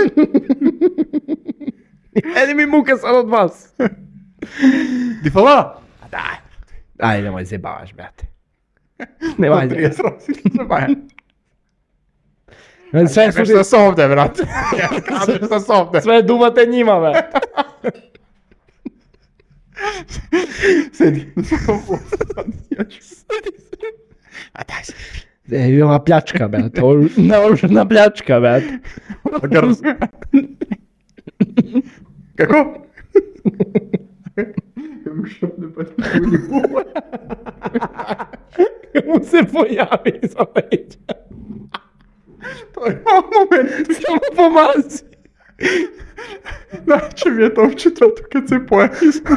S2: Edi mi muka sad od vas.
S1: Di fala?
S2: Daj. Ajde, nemoj se bavaš, brate. Nemoj se.
S1: 30 rosi, se baja.
S2: Sve su
S1: Što sam ovdje, brate. Kažeš što sam ovdje.
S2: Sve duvate njima, brate.
S1: Sedi.
S2: A daj se. Je ova pljačka, brate. Naoružena pljačka, brate.
S1: Kako?
S2: Mu se pojavi iza leđa.
S1: To je moment.
S2: Samo pomazi.
S1: Najče mi je to u četvrtu kad se pojavi iza.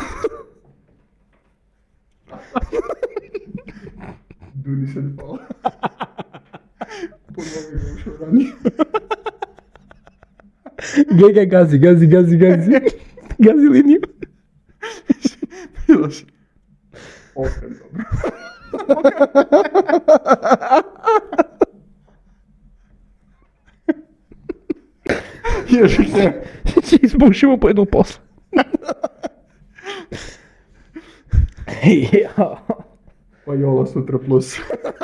S1: Duni se ne pala. Ponovi ga ušao ranije.
S2: Gledaj, gazi. Gazi liniju.
S1: Bilo si. Opet dobro. Još ih se.
S2: Izbušimo po jednu poslu.
S1: Pa Jola sutra plus.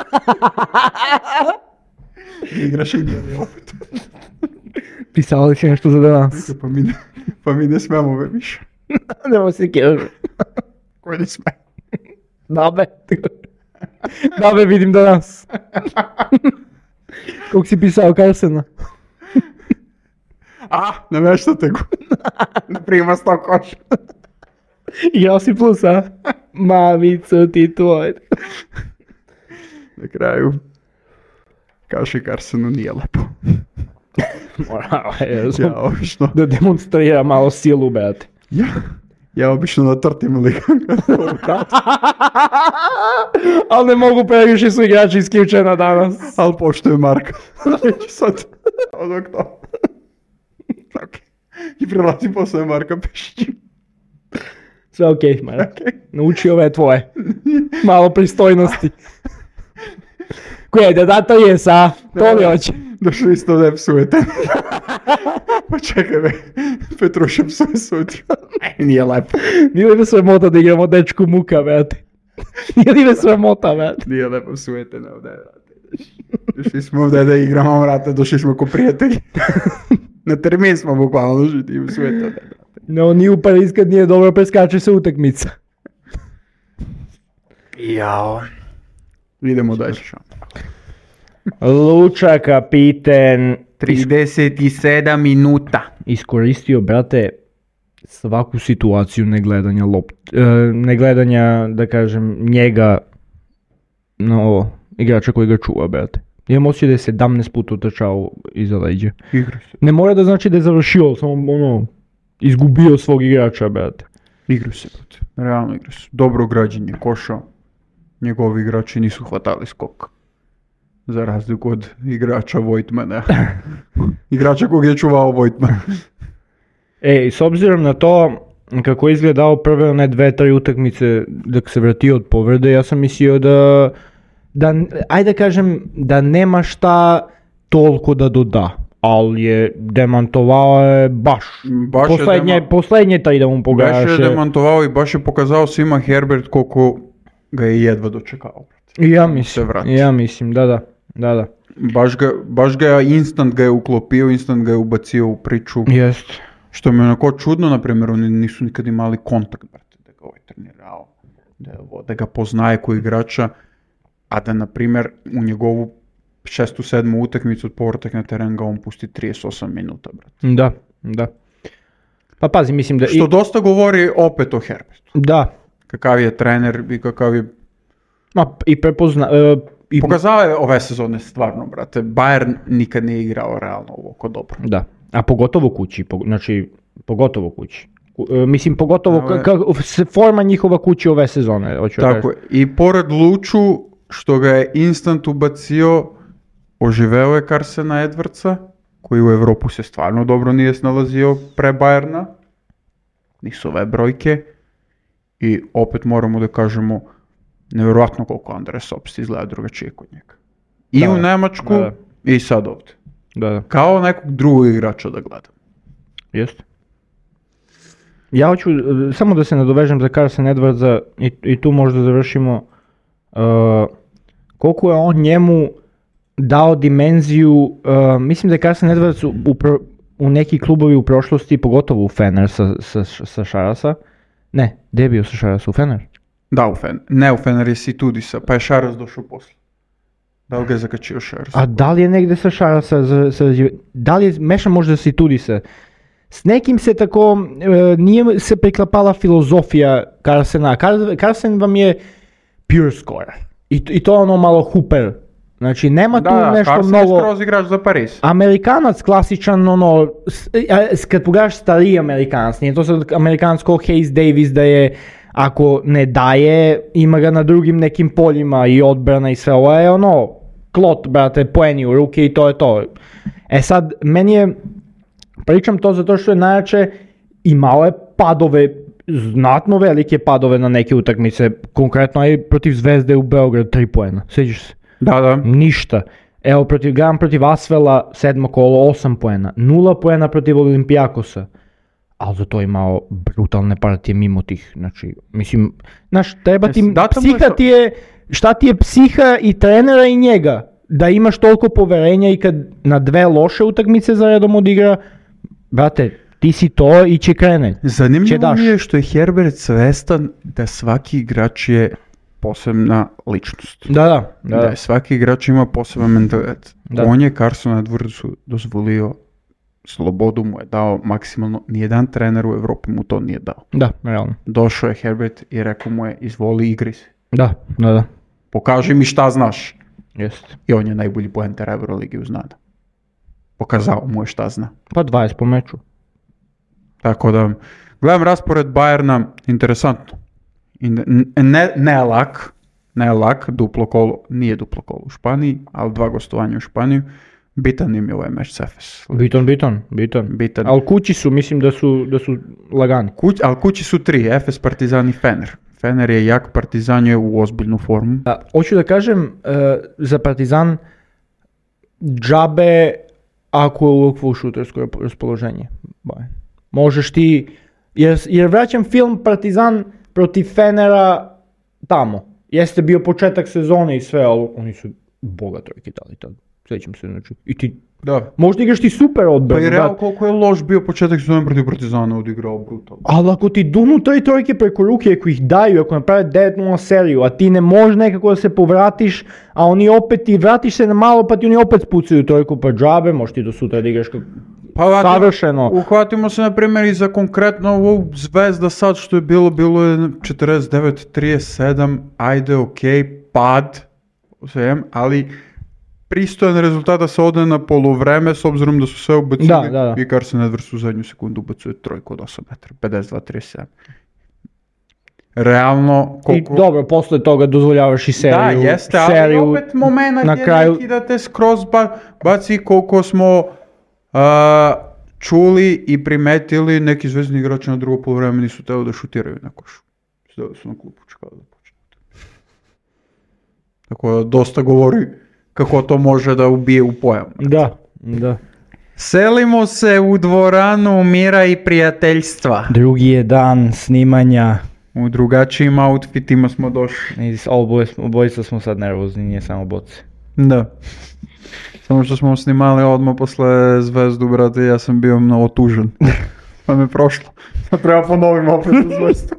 S1: Igraš Indijani opet.
S2: Pisali si nešto za danas.
S1: Pa mi ne smemo više.
S2: Nemo se kježu.
S1: Koji ne sme?
S2: Dobre. Da bе, vidim danas. Колко си писал Карсена?
S1: Намещате го. Да приема 100 коша.
S2: Играл си плюс, а? Мамица ти твой.
S1: Na kraju kaže Karsenu nije lepo. Ja obično...
S2: Da demonstrira malo silu, brate.
S1: Ja obično natrtim liga.
S2: Ali ne mogu previše su igrači isključena danas.
S1: Ali poštuju Marka. Znači sad onog to. Okay. I prelazi posle Marka Pešića.
S2: Sve okej, Mara. Nauči ove tvoje. Malo pristojnosti. Koje, da to je sa? To li hoće?
S1: Došli isto da je psujete. Pa čekaj me, Petruša psuje sutra. Nije lepo.
S2: Nije li me sramota da igramo dečku muka, brate? Nije li me sramota, brate?
S1: Nije lepo psujete na ovdje, brate. Došli smo ovdje da igramo, brate, došli smo ko prijatelji. Na termin smo bukvalno došli i psujete ovdje, brate.
S2: No, ni u Pariz kad nije dobro preskače se utakmica.
S1: Jao. Idemo dalje.
S2: Luča kapiten
S1: 37 minuta.
S2: Iskoristio, brate, svaku situaciju ne gledanja, da kažem, njega, no, igrača koji ga čuva, brate. Imam osjećaj da je 17 puta utrčao iza leđa. Ne mora da znači da je završio, samo izgubio svog igrača, brate.
S1: Igra se, brate. Realno igra se. Dobro građenje koša. Njegovi igrači nisu hvatali skok. Za razliku od igrača Vojtmana. Igrača kog je čuvao Vojtman.
S2: S obzirom na to kako je izgledao prve one 2-3 utakmice dok se vratio od povrede, ja sam mislio da ajde da kažem da nema šta toliko da doda. Ali je demantovao je baš poslednje taj da mu pogaše.
S1: Baš je demantovao i baš je pokazao svima Herbert koliko ga je jedva dočekao.
S2: Ja mislim, da.
S1: Baš ga instant ga je uklopio, instant ga je ubacio u priču.
S2: Jest.
S1: Što mi je onako čudno, na primjer, oni nisu nikad imali kontakt, brate, da ga trenirao, da ga poznaje koji igrača, a da, na primjer, u njegovu 6. 7. utakmicu od povratak na teren ga on pusti 38 minuta, brate.
S2: Da. Pa pazi, mislim da...
S1: Što dosta govori opet o Herbertu.
S2: Da.
S1: Kakav je trener i kakav je... Pokazao je ove sezone stvarno, brate. Bayern nikad nije igrao realno ovako dobro.
S2: Da, a pogotovo kući, pogotovo kući. Mislim, pogotovo forma njihova kući ove sezone.
S1: Tako je, i pored Luču, što ga je instant ubacio, oživeo je Karsena Edwardsa, koji u Evropu se stvarno dobro nije snalazio pre Bayerna. Nisu ove brojke. I opet moramo da kažemo, nevjerojatno koliko Andres Obst izgleda drugačije kod njega. I u Nemačku, i sad ovdje.
S2: Da.
S1: Kao nekog drugog igrača da gledam.
S2: Jeste. Ja hoću samo da se nadovežem za Carson Edwardsa i tu možda završimo. Koliko je on njemu dao dimenziju, mislim da je Carson Edwards u neki klubovi u prošlosti, pogotovo u Fener sa Šarasa. Ne, gdje je bio sa Šarasa? U Fener?
S1: Da, u Fener. Ne, u Fener je Situdisa, pa je Šaras došao posle. Da li ga je zakačio Šaras?
S2: A da li je negdje sa Šarasa, da li je mešan možda Situdisa? S nekim se tako, nije se preklapala filozofija Carsena. Carsen vam je pure scorer. I to ono malo hooper. Znači, nema tu nešto
S1: Carson
S2: mnogo...
S1: Da, je skroz igrač za Pariz.
S2: Amerikanac klasičan, kad pogledaš stariji Amerikanac, nije to sad Amerikanac kao Hayes Davis da je, ako ne daje, ima ga na drugim nekim poljima i odbrana i sve. Ovo je klot, brate, poeni u ruke i to je to. Sad, meni je, pričam to zato što je najjače, imao je padove, znatno velike padove na neke utakmice, konkretno i protiv Zvezde u Beogradu 3 poena, sjećaš se?
S1: Da.
S2: Ništa. Evo, protiv Asvela 7. kolo 8 poena, 0 poena protiv Olimpijakosa, ali zato je imao brutalne partije mimo tih, znači, mislim, treba ti, psiha ti je, šta ti je psiha i trenera i njega, da imaš toliko poverenja i kad na 2 loše utakmice za redom odigra, brate, ti si to i će krene.
S1: Zanimljivo mi je što je Herbert svestan da svaki igrač je posebna ličnost.
S2: Da.
S1: Svaki igrač ima poseban mentalitet.
S2: Da.
S1: On je Carsonu Edwardsu dozvolio, slobodu mu je dao maksimalno, nijedan trener u Evropi mu to nije dao.
S2: Da, realno.
S1: Došao je Herbert i rekao mu je, izvoli, igri se.
S2: Da.
S1: Pokaži mi šta znaš.
S2: Jest.
S1: I on je najbolji poenter Euroligi uz nada. Pokazao mu je šta zna.
S2: Pa 20 po meču.
S1: Tako da, gledam raspored Bayerna, interesantno. Ne lak, duplo kolo, nije duplo kolo u Španiji, ali 2 gostovanja u Španiju. Bitan im je ovaj meč s Efes.
S2: Bitan. Ali kući su, mislim da su lagani.
S1: Ali kući su 3, Efes, Partizan i Fener. Fener je jak, Partizan je u ozbiljnu formu.
S2: Hoću da kažem, za Partizan džabe ako je uvijek šutersko raspoloženje. Možeš ti, jer vraćam film Partizan protiv Fenera tamo. Jeste bio početak sezone i sve, ali oni su boga trojke dali tad. Sjećam se, znači, i ti, možda igraš ti super odbranu.
S1: Pa i Real koliko je loš bio početak sezone protiv Partizana odigrao brutalno.
S2: Ali ako ti dunu 3 trojke preko ruke, ako ih daju, ako naprave 9-0 seriju, a ti ne možeš nekako da se povratiš, a oni opet ti vratiš se na malo, pa ti oni opet spucaju trojku pa džabe, možeš ti do sutra da igraš savršeno.
S1: Uhvatimo se na primjer i za konkretno ovu Zvezda sad što je bilo je 49-37, ajde okej, pad, ali pristojan rezultat da se ode na poluvreme s obzirom da su sve ubacili i Carson Edwards u zadnju sekundu ubacuje trojku od 8 metara, 52-37. Realno, koliko...
S2: I dobro, posle toga dozvoljavaš i seriju.
S1: Da, jeste, ali opet moment je kraju... neki da te skroz baci koliko smo čuli i primetili, neki zvezdni igrači na drugo poluvreme nisu teo da šutiraju na košu. Sedeli su na klupu, čekali da počne. Tako da dosta govori kako to može da ubije u pojam.
S2: Da.
S1: Selimo se u dvoranu mira i prijateljstva.
S2: Drugi je dan snimanja.
S1: U drugačijim outfitima smo došli.
S2: Obojica smo sad nervozni, nije samo boce.
S1: Da. Samo što smo snimali odmah posle Zvezdu, brate, ja sam bio mnogo tužan. Pa me prošlo. Treba ponovim opet Zvezdu.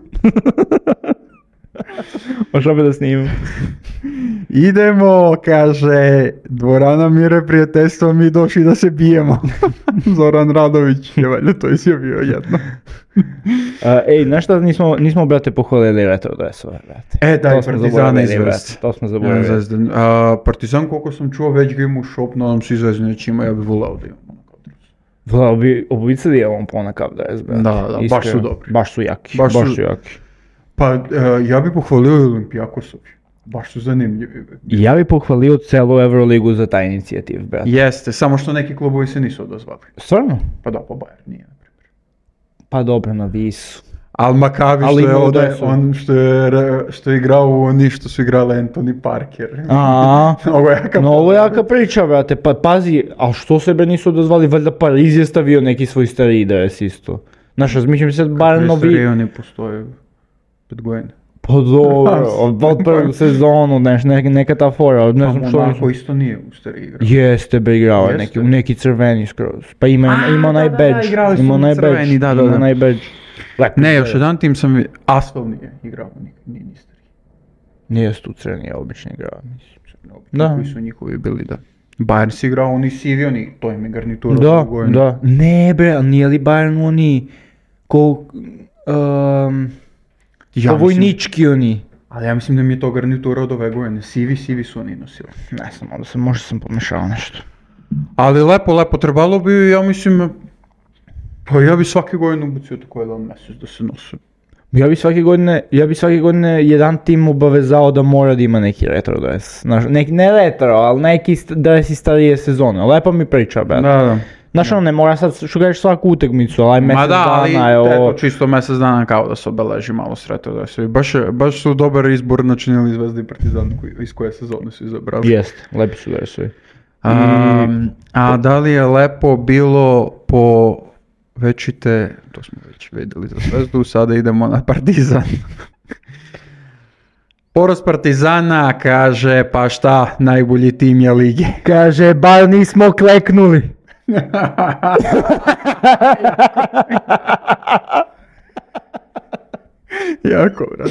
S2: Možeš opet da snimam.
S1: Idemo, kaže, dvorana mire prijateljstva, mi došli da se bijemo. Zoran Radović je valjda to izjavio jedno.
S2: Znaš šta nismo brate pohvalili retro dresove, brate.
S1: Daj, Partizana i Zvezda.
S2: To smo zaboravili.
S1: Partizan, koliko sam čuo, već ga ima u shop, nadam se i Zvezda neće ima, ja bih volao da imam onakav dres.
S2: Volao bi obojica da imamo onakav dres, brate.
S1: Da, baš su dobri.
S2: Baš su jaki.
S1: Pa ja bih pohvalio i Olimpijakosovi. Baš su zanimljivi.
S2: Ja bih pohvalio celu Euroligu za taj inicijativ, brate.
S1: Jeste, samo što neki klubovi se nisu odazvali.
S2: Stvarno?
S1: Pa da, pa Bayern nije, na primjer.
S2: Pa dobro, na Visu.
S1: Al Makabi što je ovdje, on što je igrao u oni što su igrali Anthony Parker.
S2: Ovo je jaka priča, brate. Pa pazi, a što sebe nisu odazvali? Valjda Pariz je stavio neki svoj stariji dres isto. Znaš, razmišljam se bar novi...
S1: Kakve stariji oni postoje 5 godina.
S2: Pa dobro, od prvu sezonu, neka ta fora.
S1: Pa Monaco isto nije u stariji igrao.
S2: Jeste be igrao, u neki crveni skroz. Pa ima onaj badge. Ima onaj badge.
S1: Ne, još jedan tim sam Asvel nije igrao, nije ni stariji.
S2: Nije tu crveni, je obično igrao.
S1: Da. Koji su njihovi bili, da. Bayern si igrao, oni sivi, oni, to im je garnitura.
S2: Da. Ne bre, nije li Bayern oni ko... vojnički oni.
S1: Ali ja mislim da mi je to garnitura od ove godine. Sivi su oni nosili.
S2: Ne znam, možda sam pomešao nešto.
S1: Ali lepo, trebalo bi, ja mislim, pa ja bi svake godine ubacio tako jedan mjesec da se nosim.
S2: Ja bi svake godine jedan tim obavezao da mora da ima neki retro dres. Ne retro, ali neki dres iz starije sezone. Lepo mi priča, brate.
S1: Da.
S2: Znaš, ne mora sad što kažeš svaku utakmicu, ali mjesec dana je ovo...
S1: čisto mjesec dana kao da se obeleži malo s retro dresovi. Baš su dobar izbor načinili Zvezda i Partizan iz koje sezone su izabrali.
S2: Jest, lepi su dresovi.
S1: A da li je lepo bilo po večite, to smo već vidjeli za Zvezdu, sada idemo na Partizan. Poraz Partizana, kaže, pa šta, najbolji tim je lige.
S2: Kaže, bar nismo kleknuli.
S1: Jako, brate.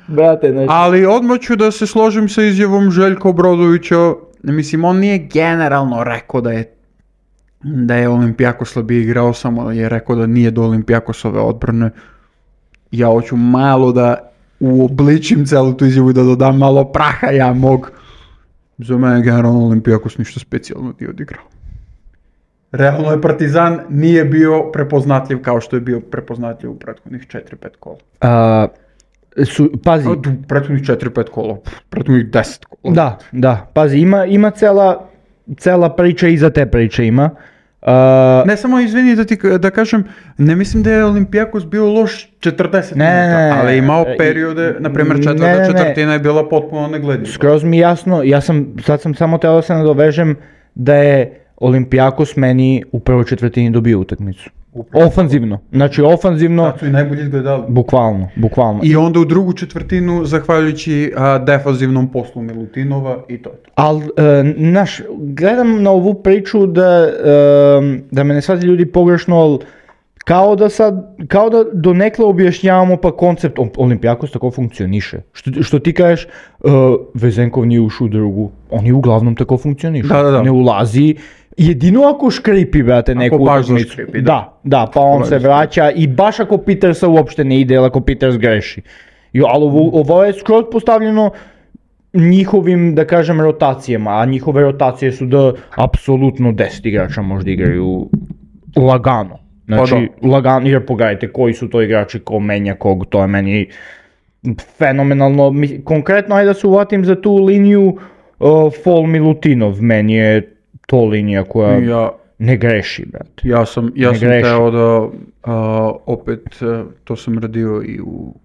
S2: Brate, znači...
S1: Ali odmah ću da se složim sa izjavom Željka Obradovića. Mislim, on nije generalno rekao da je Olympiakos slabije igrao, samo je rekao da nije do Olympiakosove odbrane. Ja hoću malo da uobličim celu tu izjavu i da dodam malo praha ja mog. Za mene generalno Olympiakos ništa specijalno nije odigrao. Realno je Partizan nije bio prepoznatljiv kao što je bio prepoznatljiv u prethodnih 4-5 kola.
S2: Pazi.
S1: Prethodnih 4-5 kola, prethodnih 10 kola.
S2: Da, pazi, ima cela priča iza te priče ima.
S1: Ne samo izvini da kažem, ne mislim da je Olympiakos bio loš 40 minuta, ali je imao periode, na primjer četvrtina je bila potpuno neglediva.
S2: Skroz mi jasno, sad sam samo teo da se nadovežem da je Olympiakos meni u prvoj četvrtini dobio utakmicu. Ofanzivno. Znači ofanzivno.
S1: Da su i najbolji izgledali.
S2: Bukvalno.
S1: I onda u drugu četvrtinu zahvaljujući defanzivnom poslu Milutinova i to.
S2: Ali, gledam na ovu priču da me ne shvati ljudi pogrešno, ali kao da donekle objašnjavamo pa koncept Olympiakos tako funkcioniše. Što ti kažeš, Vezenkov nije ušao u drugu, oni uglavnom tako funkcionišu.
S1: Da.
S2: Ne ulazi, jedino ako škripi, brate, neku utakmicu. Da, pa on se vraća i baš ako Petersa uopšte ne ide, ili ako Peters greši. Ali ovo je skroz postavljeno njihovim, da kažem, rotacijama, a njihove rotacije su da apsolutno 10 igrača možda igraju lagano. Znači, lagano, jer pogledajte koji su to igrači, ko menja kog, to je meni fenomenalno. Konkretno, ajde da se uvatim za tu liniju Fall Milutinov, meni je to linija koja ne greši, brate.
S1: Ja sam teo da opet, to sam radio i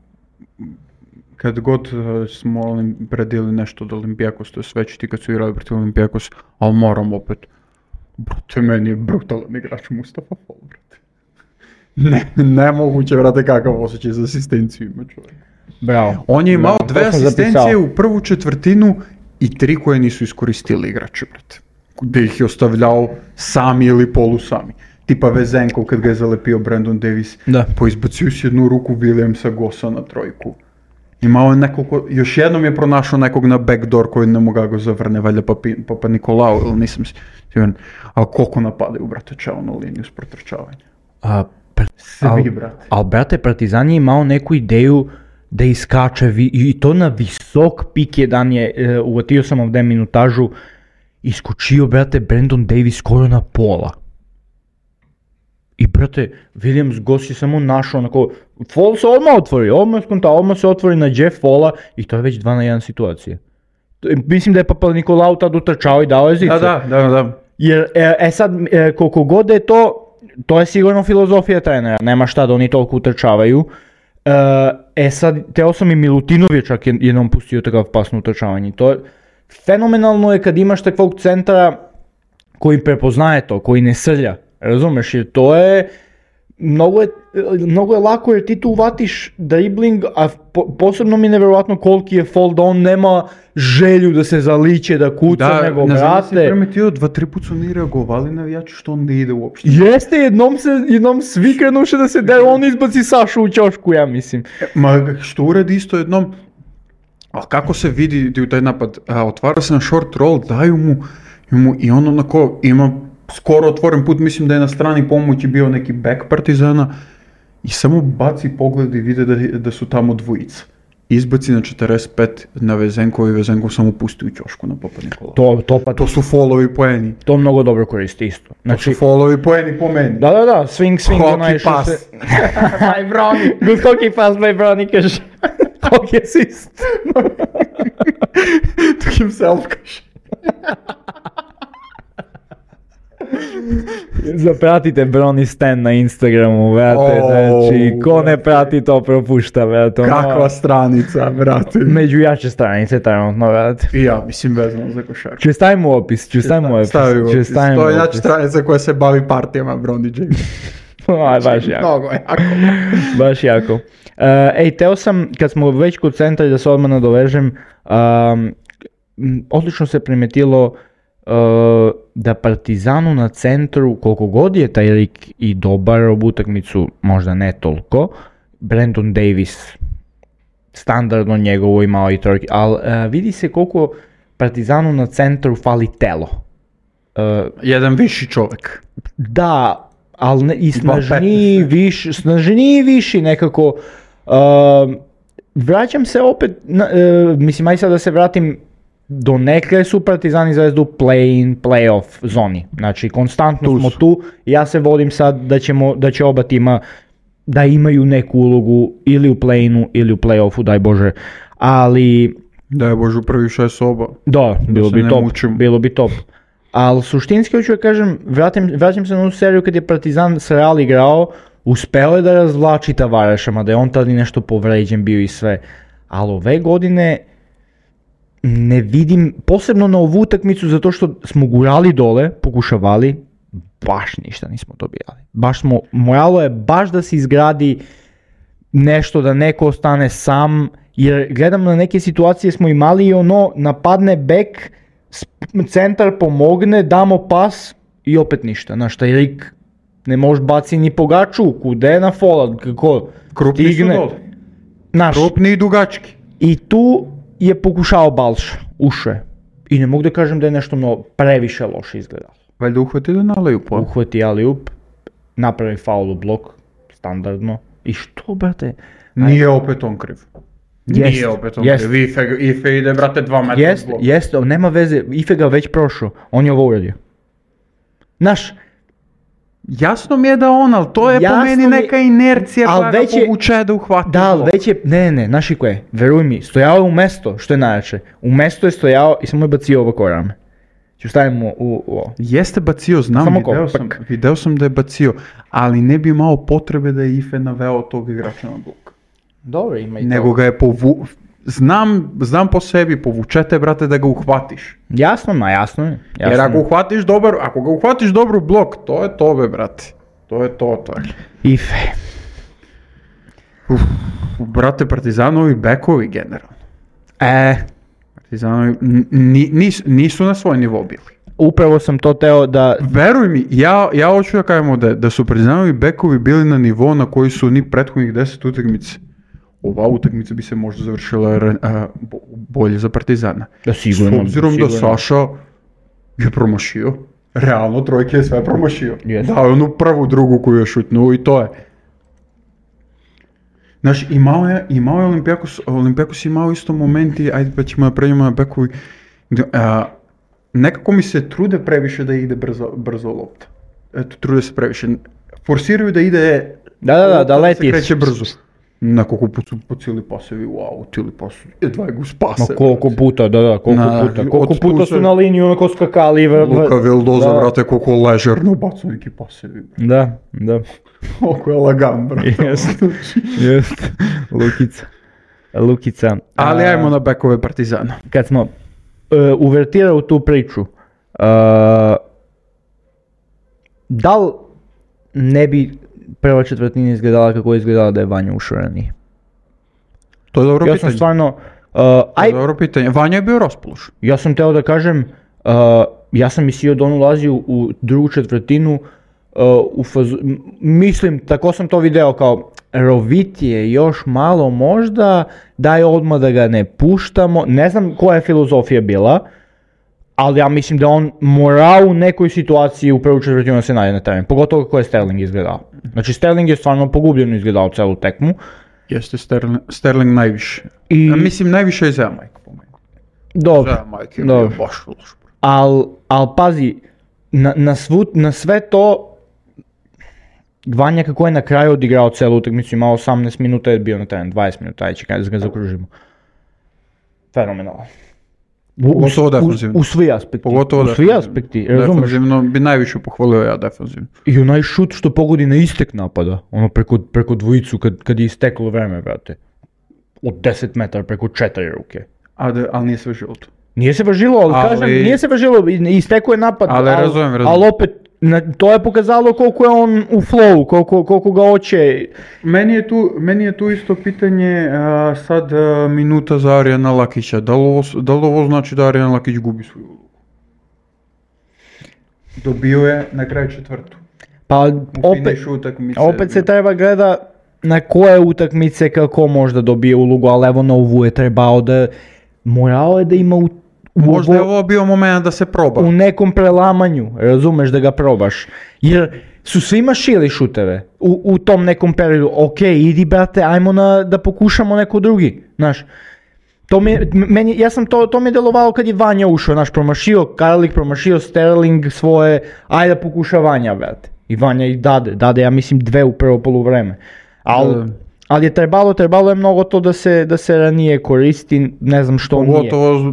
S1: kad god smo radili nešto od Olympiakos, to je sve ti kad su igrali protiv Olympiakos, ali moram opet, brate, meni je brutalan igrač Mustafa Fall, brate. Nemoguće, brate, kakav osjećaj za asistenciju ima čovjek.
S2: Bravo.
S1: On je imao 2 asistencije u prvu četvrtinu i 3 koje nisu iskoristili igrači, brate. Gde ih je ostavljao sami ili polusami. Tipa Vezenkov kad ga je zalepio Brandon Davis, poizbacio si jednu ruku Williamsa Gossa na trojku. Imao je nekoliko, još jednom je pronašao nekog na backdoor koji ne moga ga zavrne, valjda Papa Nikolao, ili nisam siguran. Ali koliko napadaju, brate, čelnu liniju s protrčavanja. Svi, brate.
S2: Ali, brate, Partizan je imao neku ideju da iskače, i to na visok pik jedan je, uvatio sam ovdje minutažu, iskočio, brate, Brandon Davis skoro na pola. I, brate, Williams Goss je samo našao onako, Fall se odmah se otvori na Jeff Falla i to je već 2-1 situacija. Mislim da je Papa Nikolau tad utrčao i dao je zice.
S1: Da.
S2: Jer, sad, koliko god je to je sigurno filozofija trenera, nema šta da oni toliko utrčavaju. Sad, teo sam i Milutinov je čak jednom pustio takav pas na utrčavanje. To je fenomenalno je kad imaš takvog centra koji prepoznaje to, koji ne srlja. Razumeš, jer to je mnogo je lako jer ti tu uvatiš dribling, a posebno mi je nevjerojatno koliki je Fall da on nema želju da se zaliče, da kuca, nego brate. Da, ne znam si
S1: primetio, 2-3 put su ni reagovali navijači što on ne ide uopšte.
S2: Jeste, jednom svi krenuše da se der, on izbaci Sašu u ćošku, ja mislim.
S1: Ma što uredi isto jednom, a kako se vidi u taj napad, otvara se na short roll, daju mu i on onako ima skoro otvoren put, mislim da je na strani pomoći bio neki back Partizana i samo baci pogled i vide da su tamo dvojica. Izbaci na 45 na Vezenkov i Vezenkov samo pusti u ćošku na Papa Nikola. To su fallovi poeni.
S2: To mnogo dobro koristi isto.
S1: Znači, to su fallovi poeni po meni.
S2: Da, swing.
S1: Hockey pass.
S2: My brownie. Good hockey pass, my brownie, kaže. Hockey assist.
S1: To himself, kaže.
S2: Zapratite Brony Stan na Instagramu, brate, znači, ko ne prati to propušta, brate.
S1: Kakva stranica, brate.
S2: Među jače stranice, trenutno, brate.
S1: I ja, mislim, vezano za košarku.
S2: Ću stavim u opis,
S1: Stavi u opis. To je jače stranica koja se bavi partijama, Brony James.
S2: Baš jako.
S1: Mnogo jako.
S2: Baš jako. Teo sam, kad smo već kod centra, da se odmah nadovežem, odlično se primetilo da Partizanu na centru, koliko god je taj lik i dobar u utakmicu, možda ne toliko, Brandon Davis standardno njegovo imao i trojke, ali vidi se koliko Partizanu na centru fali telo.
S1: Jedan viši čovjek.
S2: Da, ali i snažniji viši nekako. Vraćam se opet, mislim aj sad da se vratim, do nekle su Partizan i Zvezda u play-in, play-off zoni. Znači konstantno smo tu, ja se vodim sad da će oba tima da imaju neku ulogu ili u play-inu ili u play-offu, daj Bože. Ali...
S1: Daj Bože u prvi 6 oba.
S2: Da, bilo bi top. Ali suštinski hoću da kažem, vraćam se na onu seriju kad je Partizan s Real igrao, uspeo je da razvlači Tavareša, mada je on tada nešto povređen bio i sve. Ali ove godine ne vidim, posebno na ovu utakmicu, zato što smo gurali dole, pokušavali, baš ništa nismo dobijali. Moralo je baš da se izgradi nešto, da neko ostane sam, jer gledam na neke situacije smo imali i napadne bek, centar pomogne, damo pas i opet ništa. Znaš, taj Rik ne možeš baci ni Pogaču, kude na fola, kako
S1: krupni stigne. Su dole. Krupni i dugački.
S2: I tu je pokušao Balša, ušao je. I ne mogu da kažem da je nešto previše loše izgledalo.
S1: Valjda uhvati da na alley-up?
S2: Uhvati alley-up, napravi faul u blok, standardno. I što, brate?
S1: Nije opet on kriv. Nije opet on kriv. Ife ide, brate, 2 metra u blok.
S2: Jeste, nema veze, Ife ga već prošao, on je ovo uradio. Znaš,
S1: jasno mi je da on, ali to je po meni neka inercija koja ga povuče da uhvati.
S2: Da, ali već je, ne, naši koje, veruj mi, stojao je u mesto, što je najjače. U mesto je stojao i samo je bacio ovako rame. Ću stavimo u ovo.
S1: Jeste bacio, znam, video sam da je bacio, ali ne bi imao potrebe da je Ife naveo tog igrača na blok.
S2: Dobro, ima i to.
S1: Nego ga je znam po sebi, povučete, brate, da ga uhvatiš.
S2: Jasno je.
S1: Jer ako ga uhvatiš dobro blok, to je to, be, brate. To je to.
S2: Ife.
S1: Brate, Partizanovi bekovi generalno. Partizanovi nisu na svoj nivo bili.
S2: Upravo sam to teo da...
S1: Veruj mi, ja hoću da kažem da su Partizanovi bekovi bili na nivo na koji su ni prethodnih 10 utakmice. Ova utakmica bi se možda završila bolje za Partizana.
S2: Sigurno.
S1: S obzirom da Saša je promašio. Realno, trojke je sve promašio. Yes. Dao je onu prvu, drugu koju je šutnuo i to je. Znaš, imao je Olimpijakos imao isto momenti, ajde pa ćemo da pređemo na bekovi, nekako mi se trude previše da ide brzo lopta. Eto, trude se previše. Forsiraju da ide...
S2: Da leti.
S1: Se kreće brzo. Nekoliko puta po cijeli pasevi, cijeli pasevi, jedva je go spase.
S2: Koliko puta, koliko puta su na liniju onako skakali.
S1: Luka Vildoza, vrate, koliko ležerno bacu neki pasevi.
S2: Da.
S1: Oko je lagan, brate.
S2: Jest, Lukica.
S1: Ali ajmo na bekove Partizana.
S2: Kad smo uvertirali u tu priču, da li ne bi prva četvrtina izgledala kako je izgledala da je Vanja ušao ranije?
S1: To je dobro pitanje.
S2: Ja sam stvarno...
S1: to je dobro pitanje. Vanja je bio raspoložen.
S2: Ja sam teo da kažem, ja sam mislio da on ulazi u drugu četvrtinu, mislim, tako sam to video kao rovitije još malo možda, daj odmah da ga ne puštamo, ne znam koja je filozofija bila, ali ja mislim da on mora u nekoj situaciji u prvu četvrtinu da se nađe na terenu, pogotovo kako je Sterling izgledao. Znači Sterling je stvarno pogubljeno izgledao celu tekmu.
S1: Jeste Sterling najviše. Mislim najviše je Zajamajka po meni.
S2: Dobro.
S1: Zajamajka je bio baš loš.
S2: Ali pazi, na sve to Vanja kako je na kraju odigrao celu utakmicu, imao 18 minuta je bio na terenu, 20 minuta, ajde ga zakružimo. Fenomenalno. U svi aspekti.
S1: Pogotovo
S2: u svi aspekti, razumeš?
S1: Defensivno bi najviše pohvalio ja defensivno.
S2: I onaj šut što pogodi na istek napada, ono preko dvojicu kad je isteklo vreme, brate. Od 10 metara preko 4 ruke.
S1: Ali nije se važilo to.
S2: Nije se važilo, ali kažem, nije se važilo, istekao je napad,
S1: ali
S2: opet to je pokazalo koliko je on u flowu, koliko ga hoće.
S1: Meni je tu isto pitanje sad minuta za Arijana Lakića. Da li ovo znači da Arijan Lakić gubi svoju ulogu? Dobio je na kraju četvrtu.
S2: Pa opet se treba gleda na koje utakmice kako možda dobije ulogu, ali evo na ovu je trebao da, morao je da ima
S1: možda je ovo bio moment da se proba.
S2: U nekom prelamanju, razumeš, da ga probaš. Jer su svima šili šuteve u tom nekom periodu. Ok, idi brate, ajmo da pokušamo neko drugi, znaš. To mi je delovalo kad je Vanja ušao, znaš, promašio Karlik, promašio Sterling svoje, ajde pokuša Vanja, brate. I Vanja ih dade, ja mislim 2 u prvo poluvreme. Ali je trebalo je mnogo to da se ranije koristi, ne znam što nije.
S1: Pogotovo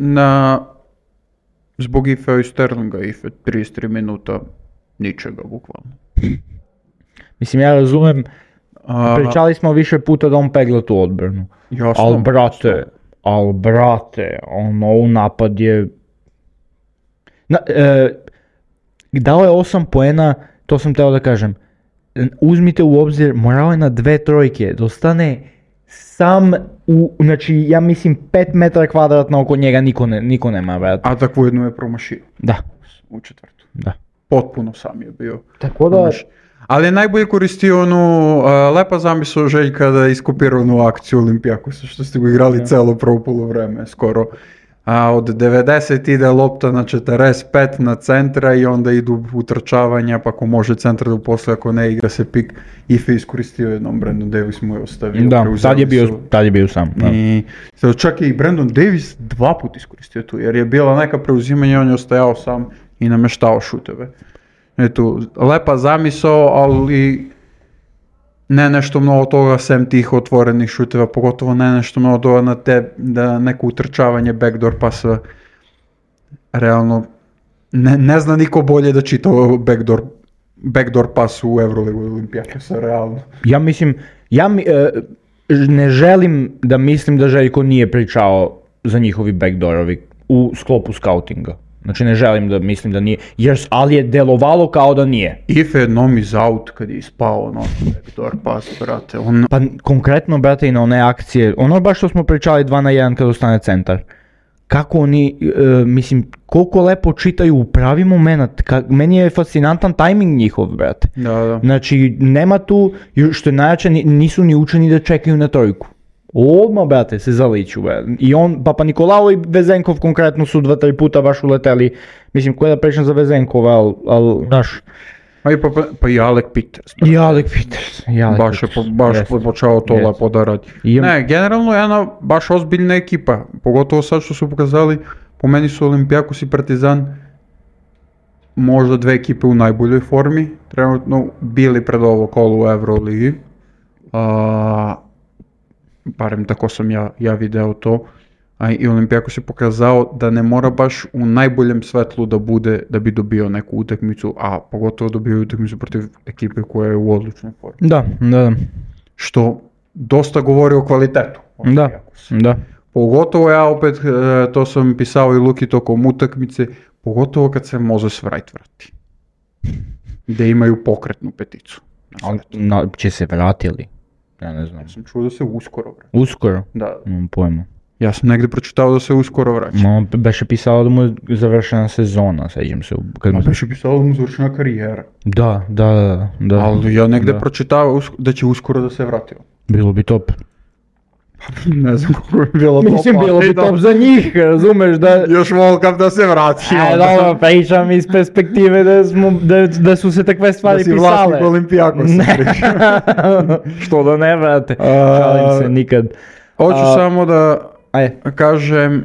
S1: zbog Ife i Sterlinga, Ife 33 minuta ničega, bukvalno.
S2: Mislim, ja razumem, pričali smo više puta da on pegla tu odbranu.
S1: Jasno.
S2: Ali brate, u napad je... Dao je 8 poena, to sam teo da kažem. Uzmite u obzir, morao je na 2 trojke, dostane sam znači ja mislim 5 metara kvadratna oko njega niko nema, brate.
S1: A takvu jednu je promašio.
S2: Da.
S1: U četvrtu.
S2: Da.
S1: Potpuno sam je bio.
S2: Tako da...
S1: Ali je najbolje koristio onu, lepa zamisao Željka da iskopira onu akciju Olimpijakosa što ste igrali celo prvo poluvreme skoro. Od 90 ide lopta na 45 na centra i onda idu utrčavanja, pa ako može centar da posle, ako ne igra se pik. Ife iskoristio jednom, Brandon Davis mu je ostavio.
S2: Da, tad je bio sam. Da.
S1: I čak je i Brandon Davis 2 puta iskoristio tu, jer je bila neka preuzimanja, on je ostajao sam i nameštao šuteve. Eto, lepa zamisao, ali ne nešto mnogo toga sem tih otvorenih šuteva, pogotovo ne nešto mnogo toga da neko utrčavanje backdoor pasa. Realno, ne zna niko bolje da čita backdoor pas u Euroligu Olimpijakosa, realno.
S2: Ja mislim, ne želim da mislim da Željko nije pričao za njihovi backdoorovi u sklopu scoutinga. Znači ne želim da mislim da nije, ali je delovalo kao da nije.
S1: Ife jednom iz out kad je ispao backdoor pas, brate.
S2: Pa konkretno, brate, i na one akcije, ono baš što smo pričali 2 na 1 kad ostane centar. Kako oni, mislim, koliko lepo čitaju u pravi moment, meni je fascinantan tajming njihov, brate.
S1: Da.
S2: Znači, nema tu, što je najjače, nisu ni učeni da čekaju na trojku. Odmah, brate, se zaliču, brate. I on, Papa Nikolao i Vezenkov konkretno su 2-3 puta baš uleteli. Mislim, ko je da pričam za Vezenkova, ali, znaš...
S1: Pa i Alec Peters. Baš počeo to lepo da radi. Ne, generalno je jedna baš ozbiljna ekipa. Pogotovo sad što su pokazali, po meni su Olimpijakos i Partizan možda 2 ekipe u najboljoj formi. Trenutno bili pred ovo kolo u Euroligi. Barem tako sam ja video to. I Olimpijakos je pokazao da ne mora baš u najboljem svetlu da bude da bi dobio neku utakmicu, a pogotovo dobio utakmicu protiv ekipe koja je u odličnoj formi.
S2: Da.
S1: Što dosta govori o kvalitetu.
S2: Da.
S1: Pogotovo ja opet, to sam pisao i Luki tokom utakmice, pogotovo kad se Moses Wright vrati. Gde imaju pokretnu peticu.
S2: Će se vratili? Ja ne znam.
S1: Ja sam čuo da se uskoro vraća.
S2: Uskoro?
S1: Da.
S2: Nemam pojma.
S1: Ja sam negdje pročitao da se uskoro vraća.
S2: Beše pisalo da mu je završena sezona, sećam se.
S1: Beše pisalo da mu je završena karijera.
S2: Da.
S1: Ali ja negdje pročitao da će uskoro da se vratio.
S2: Bilo bi top.
S1: Ne znam kako bi bilo top.
S2: Mislim, bilo bi top za njih, razumeš da...
S1: Još volkam da se vrati.
S2: Dobro, pričam iz perspektive da su se takve stvari pisale.
S1: Da si vlasnik Olimpijakosa.
S2: Što da ne, brate. Šalim se nikad.
S1: Hoću samo da kažem,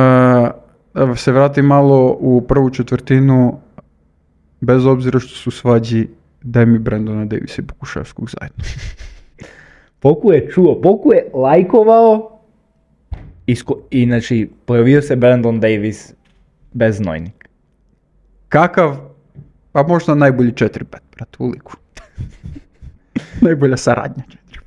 S1: da se vratim malo u prvu četvrtinu, bez obzira što su svađi, daj mi Brandona Davisa i Pokuševskog zajedno.
S2: Poku je čuo, Poku je lajkovao i znači pojavio se Brandon Davis bez znojnik.
S1: Kakav, pa možda najbolji 4-5, brate, u liku. Najbolja saradnja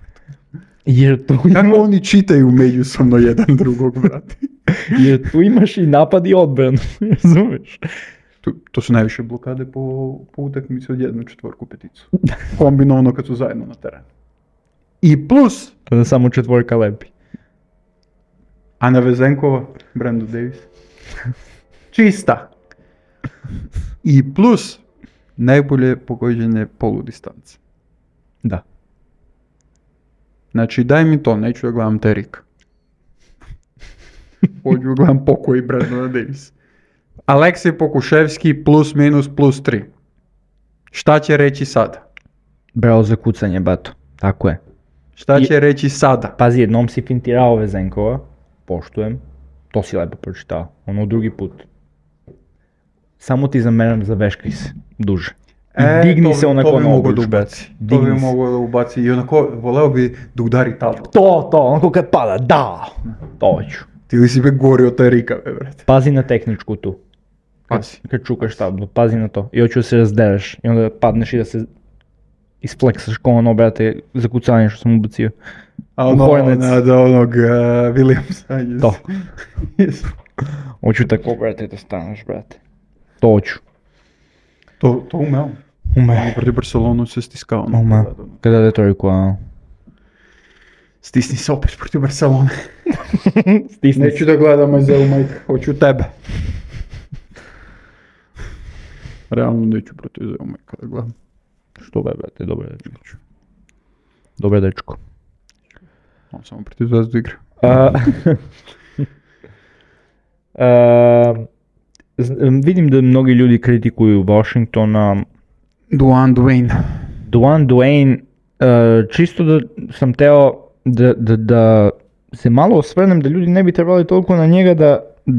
S1: 4-5. Kako oni čitaju međusobno jedan drugog, brate.
S2: Jer tu imaš i napad i odbranu, razumeš?
S1: To su najviše blokade po utakmici od 1/4 peticu. Kombinovano kad su zajedno na terenu. I plus...
S2: Da samo 4 lepi.
S1: Ana Vezenkova, Brandon Davis. Čista. I plus najbolje pogođene poludistance.
S2: Da.
S1: Znači daj mi to, neću da gledam Terika. Hoću da gledam Poko i Brandona Davis. Aleksej Pokuševski plus minus plus 3. Šta će reći sada?
S2: Bravo za kucanje, bato. Tako je.
S1: Šta će reći sada?
S2: Pazi, jednom si fintirao Vezenkova, poštujem, to si lepo pročitao, ono drugi put. Samo ti zameram, zaveškaj se, duže. I digni se onako na obruč, brate.
S1: To bi mogao da ubaci i onako voleo bi da udari tablu.
S2: To, onako kad pada, da, to ću.
S1: Ti li si be gorio od Terika, brate?
S2: Pazi na tehničku tu.
S1: Pazi.
S2: Kad čukaš tablu, pazi na to. I hoću da se razdereš i onda padneš i da se ispleksaš ko ono, brate, za kucanje što sam ubacio.
S1: A ono, da onog Williamsa.
S2: To. Hoću tako, brate, da staneš, brate. To hoću.
S1: To umeo. Proti Barcelonu se stiskao.
S2: Kada da trojku, a?
S1: Stisni se opet proti Barcelone.
S2: Stisni se.
S1: Neću da gledam Isaiah Mike, hoću tebe. Realno neću proti Isaiah Mike da gledam.
S2: Što be, brate, dobro dečko. Dobro dečko.
S1: On samo proti Zvezdu igra.
S2: Vidim da mnogi ljudi kritikuju Washingtona.
S1: Duane
S2: Dwayne, čisto da sam teo da se malo osvrnem da ljudi ne bi trebali toliko na njega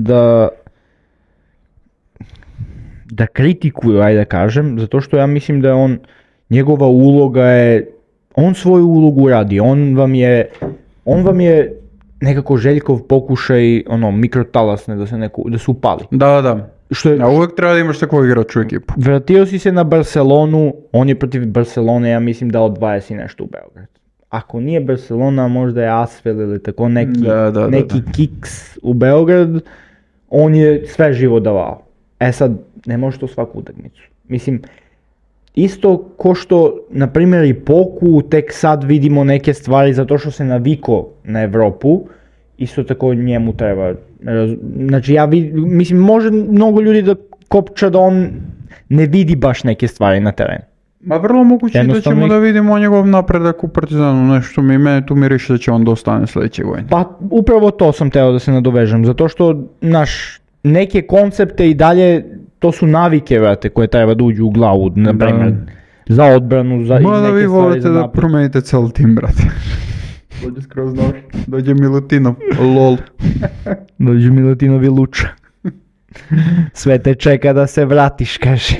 S2: da kritikuju, ajde da kažem, zato što ja mislim da je njegova uloga je, on svoju ulogu radi, on vam je nekako Željkov pokušaj, mikrotalasne da se upali.
S1: Da. Ja uvijek treba da imaš takvog igrača u ekipu.
S2: Vratio si se na Barcelonu, on je protiv Barcelone, ja mislim dao 20 i nešto u Beograd. Ako nije Barcelona, možda je Asvel ili tako neki kiks u Beograd, on je sve živo davao. Sad, ne može to svaku utakmicu. Mislim, isto ko što, na primjer, i Poku, tek sad vidimo neke stvari zato što se naviko na Evropu, isto tako njemu treba. Znači, mislim, može mnogo ljudi da kopča da on ne vidi baš neke stvari na terenu.
S1: Ma vrlo moguće da ćemo da vidimo njegov napredak u Partizanu, nešto mene tu miriše da će on da ostane sljedeće godine.
S2: Pa upravo to sam teo da se nadovežem, zato što neke koncepte i dalje, to su navike, vrate, koje treba da uđu u glavu, na primjer, za odbranu, za neke stvari za napred.
S1: Vi volite da promenite cijel tim, brate. Dođe skroz nož, dođe Milutinov, lol.
S2: Dođe Milutinov i Luča. Sve te čeka da se vratiš, kaže.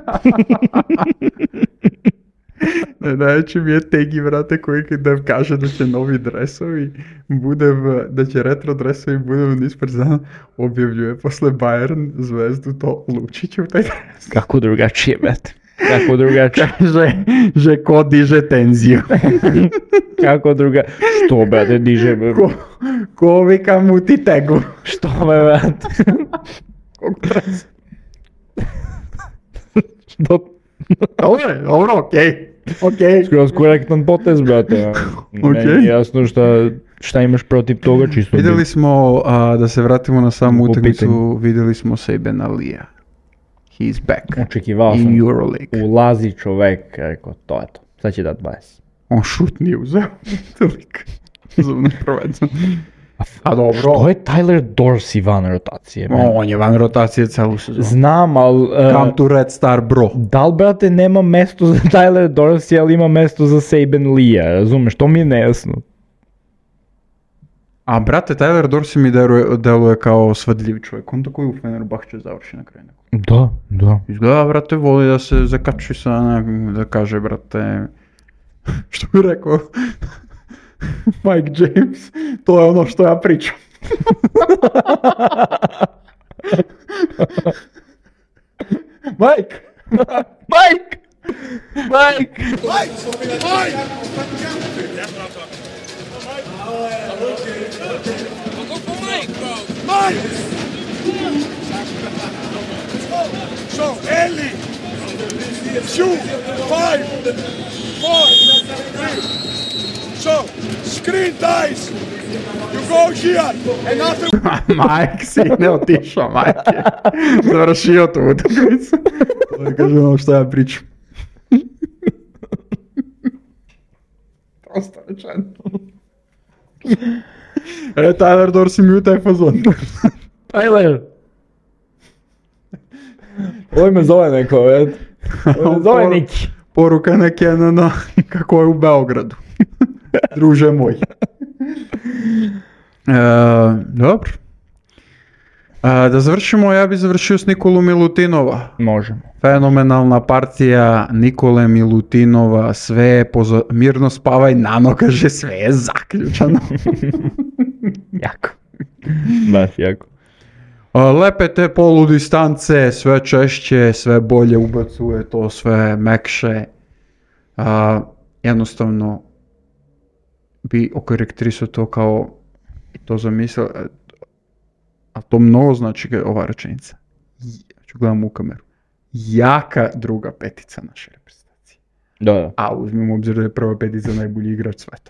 S1: Najveći mi je Tegi, vrate, koji da kaže da će novi dresovi, da će retro dresovi bude u niz Partizana, objavljuje posle Bayern Zvezdu to Lučiću taj dres.
S2: Kako drugačije, brate. Kako drugačije.
S1: Že ko diže tenziju.
S2: Kako drugačije. Što, brate, diže?
S1: Ko vika muti tegu.
S2: Što, brate?
S1: Kog dres?
S2: Što?
S1: Dobro, okej.
S2: Skroz korektan potez, brate. Meni je jasno šta imaš protiv toga, čisto.
S1: Vidjeli smo, da se vratimo na samu utakmicu, vidjeli smo Sabena Lia. He's back.
S2: Očekivao sam. Ulazi čovek, rekao, to je to. Sad će dat 20.
S1: On šut nije uzeo. Toliko. Zovno provedno. A dobro.
S2: Što je Tyler Dorsey van rotacije?
S1: On je van rotacije celu sezonu.
S2: Znam, ali...
S1: Come to Red Star, bro.
S2: Da li, brate, nema mesto za Tyler Dorsey, ali ima mesto za Saben Lia, razumeš? To mi je nejasno.
S1: A, brate, Tyler Dorsey mi deluje kao svadljiv čovjek. On tako i u Fenerbahče završi na kraju.
S2: Da.
S1: Izgleda, brate, voli da se zakači da kaže, brate, što bi rekao Mike James, to je ono što ja pričam. Mike!
S3: So, Ellie, shoot, 5, 4, 3. So, screen dice. You go here, and after...
S1: Mike, si ne otišao, Mike. Završio tu utakmicu. Da kaže ono što ja pričam. Prosto rečeno. Tyler Dorsey mi u taj fazon.
S2: Tyler! Ovo me zove neko, već. Ovo me zove neki.
S1: Poruka neke na kako je u Beogradu. Druže moj. Dobro. Da završimo, ja bi završio s Nikolu Milutinova.
S2: Možemo.
S1: Fenomenalna partija Nikole Milutinova, sve je mirno spavaj nano, kaže, sve je zaključano.
S2: Jako. Baš jako.
S1: Lepe te poludistance, sve češće, sve bolje ubacuje to, sve mekše. Jednostavno bi okarakterisao to kao, to zamislio, a to mnogo znači ova rečenica. Ja ću gledam u kameru. Jaka druga petica naše reprezentacije.
S2: Da.
S1: A uzmimo obzir da je prva petica najbolji igrač sveta.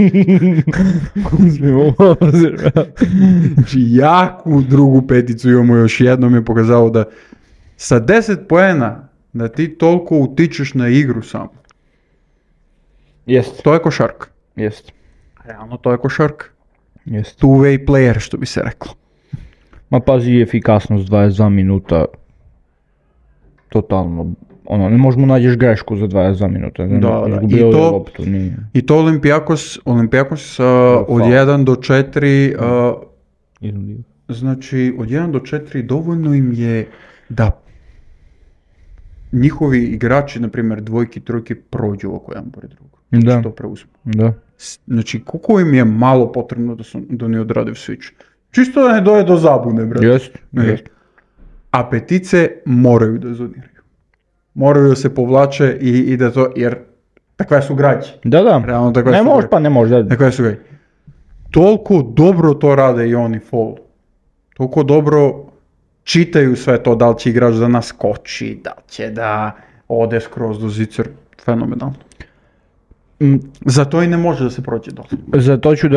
S2: Uzmimo obzir.
S1: Znači jaku drugu peticu imamo, još jednom je pokazalo da sa 10 poena da ti toliko utičeš na igru samo.
S2: Jest.
S1: To je košarka.
S2: Jest.
S1: Realno to je košarka.
S2: Jest.
S1: Two-way player, što bi se reklo.
S2: Ma pazi, efikasnost 22 minuta. Totalno. Ne možemo nađeš grešku za 22 minuta.
S1: Da.
S2: Izgubio je loptu, nije.
S1: I to Olympiakos od 1 do 4, znači od 1 do 4 dovoljno im je da njihovi igrači, na primjer dvojki, trojki, prođu oko jedan pored drugog. Znači to preuzmu.
S2: Da.
S1: Znači koliko im je malo potrebno da ne odrade switch. Čisto da ne doje do zabune, brate.
S2: Jest.
S1: A petice moraju da zoniraju. Moraju da se povlače i da to, jer takve su građe.
S2: Da.
S1: Realno takve
S2: ne
S1: su
S2: može, pa ne može.
S1: Takve su građe. Toliko dobro to rade i oni fall. Toliko dobro čitaju sve to, da li će igrač da naskoči, da li će da ode skroz do zicer. Fenomenalno. Zato i ne može da se prođe dole.
S2: Zato ću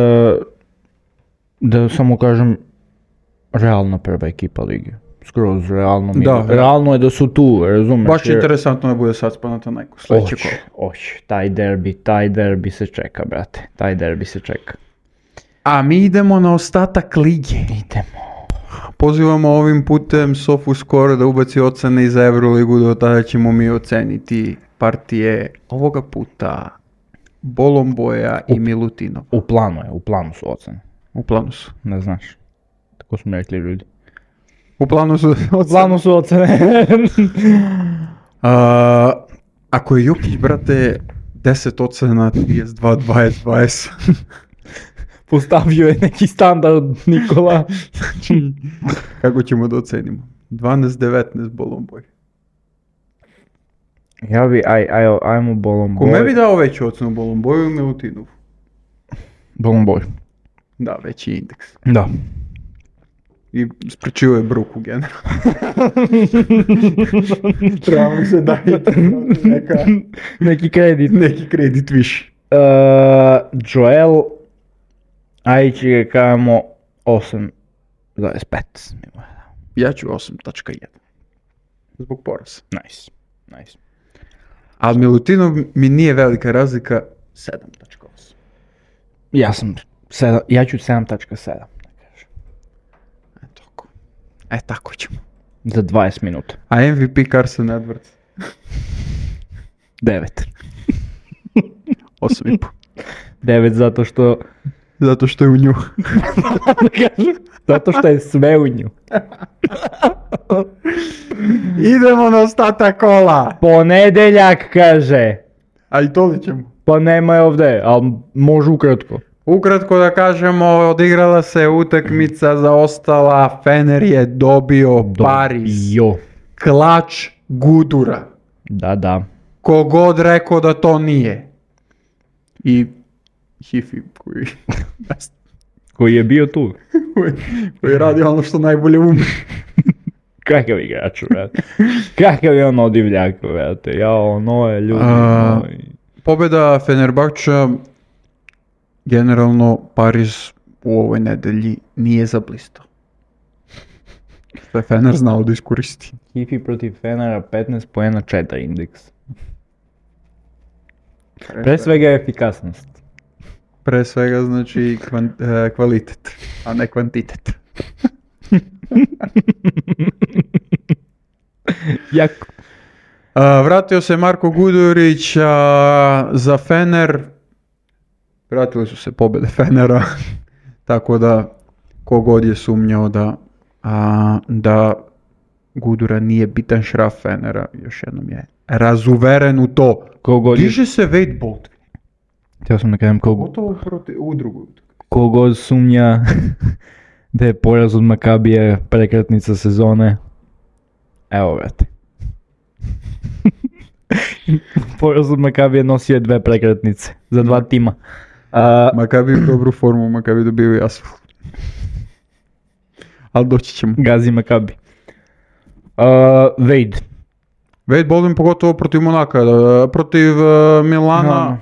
S2: da samo kažem, realna prva ekipa lige. Skroz realno. Realno je da su tu, razumeš?
S1: Baš interesantno da bude sad Panathinaikos sljedeće kolo.
S2: Taj derbi se čeka, brate. Taj derbi se čeka.
S1: A mi idemo na ostatak lige.
S2: Idemo.
S1: Pozivamo ovim putem SofaScore da ubaci ocene i za Euroligu, do tada ćemo mi oceniti partije ovoga puta Bolomboja i Milutinova.
S2: U planu su ocene.
S1: U planu su.
S2: Ne znaš. Tako smo rekli ljudi.
S1: U planu su
S2: ocene.
S1: Ako je Jokić, brate, 10 ocena, 32, 20.
S2: Postavio je neki standard Nikola.
S1: Kako ćemo da ocenimo? 12-19 Bolomboj.
S2: Ja bi, ajmo Bolomboj.
S1: Kome bi dao veću ocenu, Bolomboju ili Milutinovu?
S2: Bolomboj.
S1: Da, veći indeks.
S2: Da.
S1: I sprečio je bruku generalno. Treba mi se dajeti
S2: neki
S1: kredit više.
S2: Joel, ajde ga kajemo 8,5.
S1: Ja ću 8.1. Zbog poraza.
S2: Nice.
S1: Ali Milutinov mi nije velika razlika, 7.8.
S2: Ja ću 7.7.
S1: Tako ćemo.
S2: Za 20 minuta.
S1: A MVP Carson Edwards?
S2: 9.
S1: 8,5.
S2: 9
S1: zato što je u nju.
S2: Zato što je sve u nju.
S1: Idemo na ostatak kola.
S2: Ponedeljak, kaže.
S1: A i to li ćemo?
S2: Pa nema je ovdje, ali može ukratko.
S1: Ukratko da kažemo, odigrala se utakmica zaostala, Fener je dobio Paris. Klač Gudura.
S2: Da.
S1: Kogod rekao da to nije. I Hifi
S2: koji je bio tu.
S1: koji radi ono što najbolje umije.
S2: Kakav igrač, brate. Kakav je on odivljak, brate. Je ljudi.
S1: Pobjeda Fenerbahča, generalno Paris u ovoj nedelji nije zablistao. Što je Fener znao da iskoristi.
S2: Hifi protiv Fenera 15 poena 4 indeks. Pre svega efikasnost.
S1: Pre svega znači kvalitet, a ne kvantitet.
S2: Jako.
S1: Vratio se Marko Gudurić za Fener. Vratili su se pobjede Fenera. Tako da kogod je sumnjao da Gudura nije bitan šraf Fenera, još jednom je razuveren u to. Diže se Wade Baldwin.
S2: Htio sam da kažem
S1: gotovo protiv udrugu.
S2: Kogod sumnja da je poraz od Makabije prekretnica sezone. Evo vrati. Poraz od Makabije nosio je 2 prekretnice za 2 tima.
S1: Makabi u dobru formu, Makabi dobio i asfalt. Ali doći ćemo.
S2: Gazi Makabi. Wade
S1: Baldwin pogotovo protiv Monaka, protiv Milana.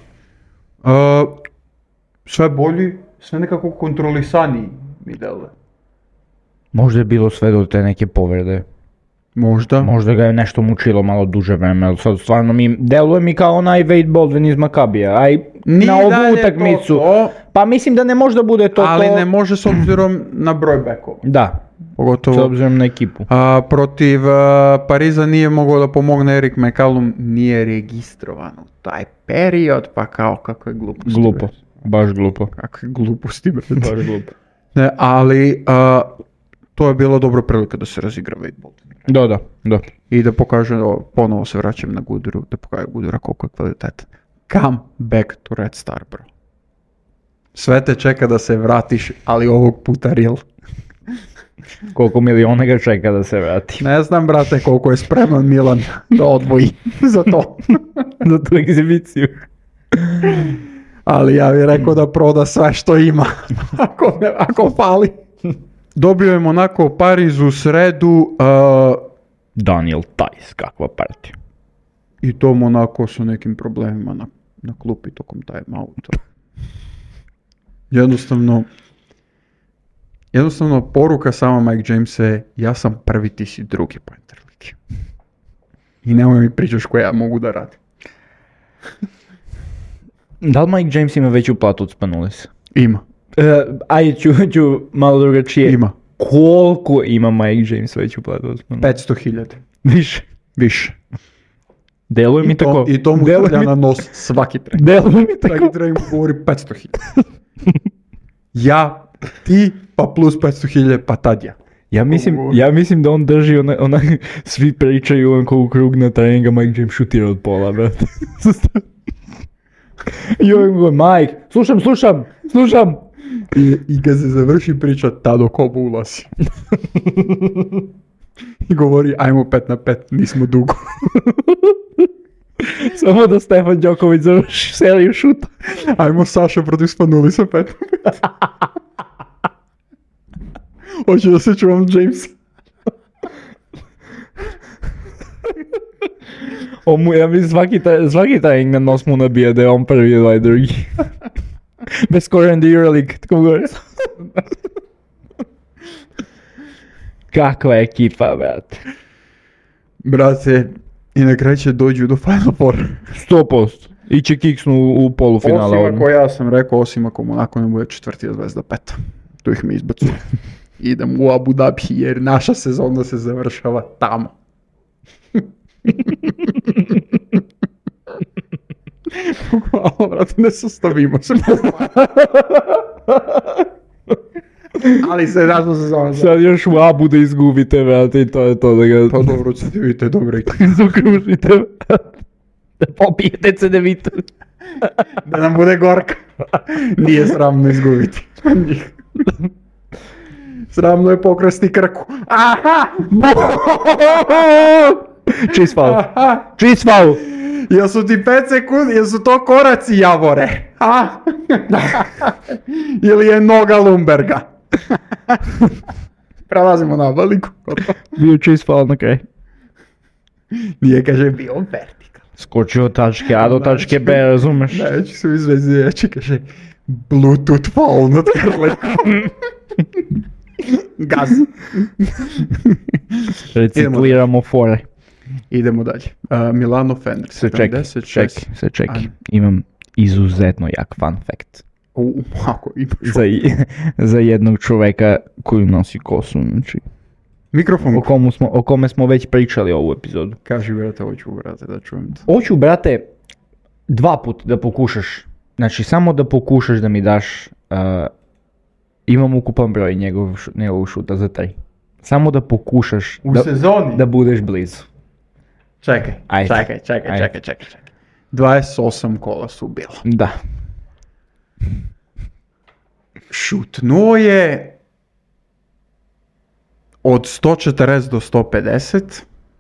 S1: Sve bolji, sve nekako kontrolisaniji mi deluje.
S2: Možda je bilo sve do te neke povrede. Možda ga je nešto mučilo malo duže vreme, sad stvarno deluje mi kao onaj Wade Baldwin iz Makabija, na ovu utakmicu. Pa mislim da ne može da bude to.
S1: Ali ne može s obzirom na broj bekova.
S2: Da,
S1: pogotovo
S2: s obzirom na ekipu.
S1: Protiv Pariza nije mogao da pomogne Erik McCallum, nije registrovan u taj period, pa kao kakve gluposti.
S2: Glupo, baš glupo.
S1: Kakve gluposti,
S2: baš glupo.
S1: Ne, ali to je bilo dobro prilika da se razigra Wade Baldwin.
S2: Da.
S1: I da pokaže, ponovo se vraćam na Guduru, da pokaže Gudura koliko je kvalitetan. Come back to Red Star, bro. Sve te čeka da se vratiš, ali ovog puta real.
S2: Koliko miliona ga čeka da se vrati?
S1: Ne znam, brate, koliko je spreman Milan da odvoji za to.
S2: Za tu egzibiciju.
S1: Ali ja bih rekao da proda sve što ima, ako fali. Dobio je Monako Pariz u sredu.
S2: Daniel Tajs, kakva partija.
S1: I to Monako sa nekim problemima na klupi tokom time-outa. Jednostavno poruka sama Mike Jamesa je: ja sam prvi, ti si drugi pointer lige. I nemoj mi pričaš koje ja mogu da radim.
S2: Da li Mike James ima veću platu od Spanulisa?
S1: Ima.
S2: Ajde ću malo drugačije.
S1: Ima.
S2: Koliko ima Mike James veću platu od Spanulisa?
S1: 500.000. Više.
S2: Deluje mi tako.
S1: I to mu stavlja na nos svaki trening.
S2: Deluje mi tako.
S1: Svaki trening mu govori 500.000. Ja, ti, pa plus 500.000, pa tad ja.
S2: Ja mislim da on drži svi pričaju onako u krug na treninga, Mike James šutira od pola, brate. I ovaj mu govori: Mike, slušam.
S1: I kad se završi priča, Tado Kobo ulazi. I govori: ajmo 5 na 5, nismo dugo.
S2: Samo da Stefan Đoković završi seriju šuta.
S1: Ajmo Saša protiv Spanulisa 5 na 5. Hoću da se čuvam James.
S2: Ja mislim svaki trening na nos mu nabija da je on prvi i ovaj drugi. Bez skora in the Euroleague, tako gore. Kakva ekipa, brate.
S1: Brate, i na kraju će dođu do Final Four.
S2: 100%. I će kiksnu u polufinala.
S1: Osim ako ja sam rekao, osim ako Monako ne bude 4. zvezda 5. Tu ih mi izbacuje. Idem u Abu Dhabi jer naša sezona se završava tamo. Hvala, brate, ne sastavimo se. Ali se naša sezona.
S2: Sad još u Abu da izgubite, brate, i to je to da ga...
S1: Pa dobro, ćete vidite dobro i
S2: zakružite, da popijete cedevitu.
S1: Da nam bude gorka. Nije sramno izgubiti. Sramno je pokrasti krku. Aha!
S2: Cheese foul.
S1: Jel su ti 5 sekundi, jel su to koraci Javore? Ili je noga Lumberga? Prelazimo na veliku.
S2: Bio cheese foul na kraj.
S1: Nije, kaže, bio vertikal.
S2: Skočio od tačke A do tačke B, razumeš?
S1: Neće su izvezi reći, kaže, Bluetooth foul nad krlekom. Gaz.
S2: Recikliramo fore.
S1: Idemo dalje. Milano Fender.
S2: Sve ček. Imam izuzetno jak fun fact.
S1: Ako imaš.
S2: Za jednog čoveka koji nosi kosu. Znači,
S1: mikrofon.
S2: O kome smo već pričali ovu epizodu.
S1: Kaži, brate, hoću, brate, da čujem to.
S2: Hoću, brate, 2 puta da pokušaš. Znači, samo da pokušaš da mi daš... imam ukupan broj njegov šuta za 3. Samo da pokušaš
S1: u sezoni
S2: da budeš blizu.
S1: Čekaj. 28 kola su bila.
S2: Da.
S1: Šutnuo je od 140 do 150.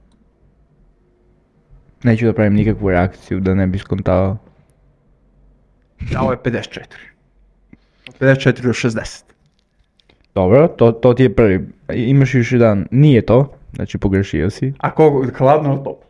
S2: Neću da pravim nikakvu reakciju da ne bi skontavao.
S1: Dao je 54. 54 do 60.
S2: Dobro, to ti je prvi. Imaš još jedan, nije to, znači pogrešio si.
S1: A koliko, hladno ili toplo?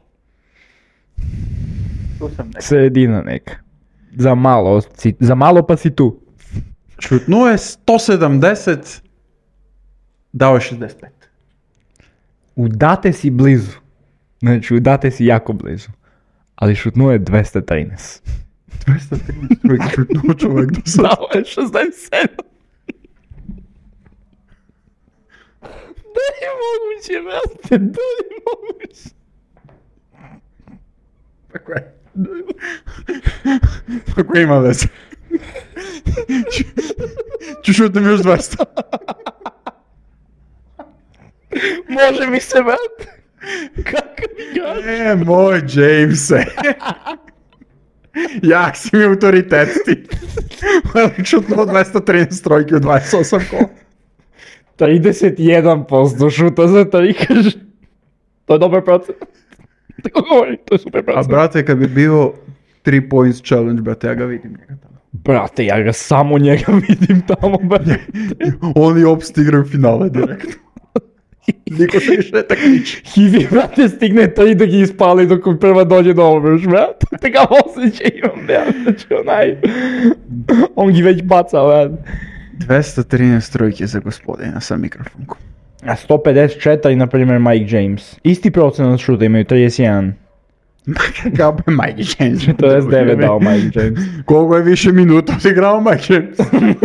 S2: Sredina neka. Za malo pa si tu.
S1: Šutnuo je 170, dao je 65.
S2: Udate si blizu. Znači udate si jako blizu. Ali šutnuo je 213.
S1: 213 šutnuo čovjek do sada.
S2: Dao je 67. Da je moguće, brate, da je moguće.
S1: Kako ima veze? Ću šutnem još 200.
S2: Može mi se, brate. Kakav igrač.
S1: Moj Jamese. Jak si mi autoritet ti. Velik šutnuo 213 trojke u 28 kola.
S2: 31% šuta za 3, kaže. To je dobar procent. Tako govori, to je super procent.
S1: A brate, kad bi bio 3 points challenge, brate, ja ga vidim njega tamo.
S2: Brate, ja ga samo njega vidim tamo, brate.
S1: Oni opst igraju finale direktno. Niko se više ne takmiči.
S2: Hivi, brate, stigne 3 da gi ispali dok prva dođe do overš, brate. Takav osjećaj imam, brate. Znači, on gi već baca, brate.
S1: 213 trojke za gospodina sa mikrofonkom.
S2: A 154, na primjer, Mike James. Isti procenat šuta imaju 31.
S1: Kao bi Mike James.
S2: 49 dao Mike James.
S1: Koliko je više minuta odigrao Mike James?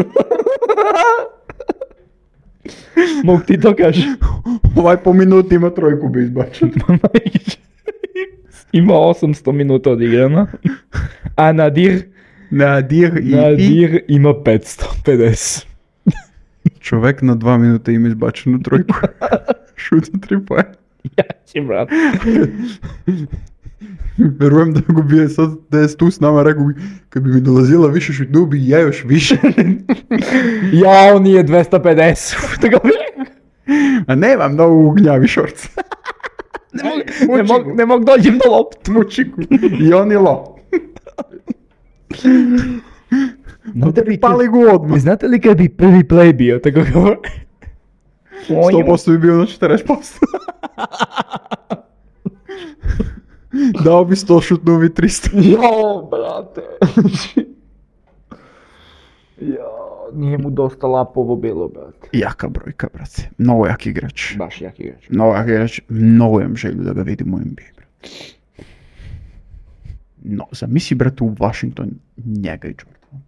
S2: Mogu ti to kaži?
S1: Ovaj po minuti ima trojku bi izbačen.
S2: Ima 800 minuta odigrano. A Nadir ima 550.
S1: Čovek na 2 minute ima izbačenu trojku. Šuta 3 poena.
S2: Ja će, brat.
S1: Verujem da go bi sad, da je tu s nama, rekao bi, kad bi mi dolazila više šutnu, bi ja još više.
S2: Ja, on je 250. Tako bi rekao.
S1: A nema mnogo ugnjavi šorca.
S2: Ne mogu dođem do loptu.
S1: Mučiku. I on je lop. Pali go odmah.
S2: Znate li kad bi prvi play bio, tako govori?
S1: 100% bi bio na 40%. Dao bi 100, šutnuo bi 300.
S2: Jo, brate. Jo, nije mu dosta lapovo bilo, brate.
S1: Jaka brojka, brate. Mnogo jak igrač.
S2: Baš jak igrač.
S1: Mnogo jak igrač. Mnogo imam želju da ga vidim u NBA, brate. No, zamisli, brate, u Washington njega i Jordan.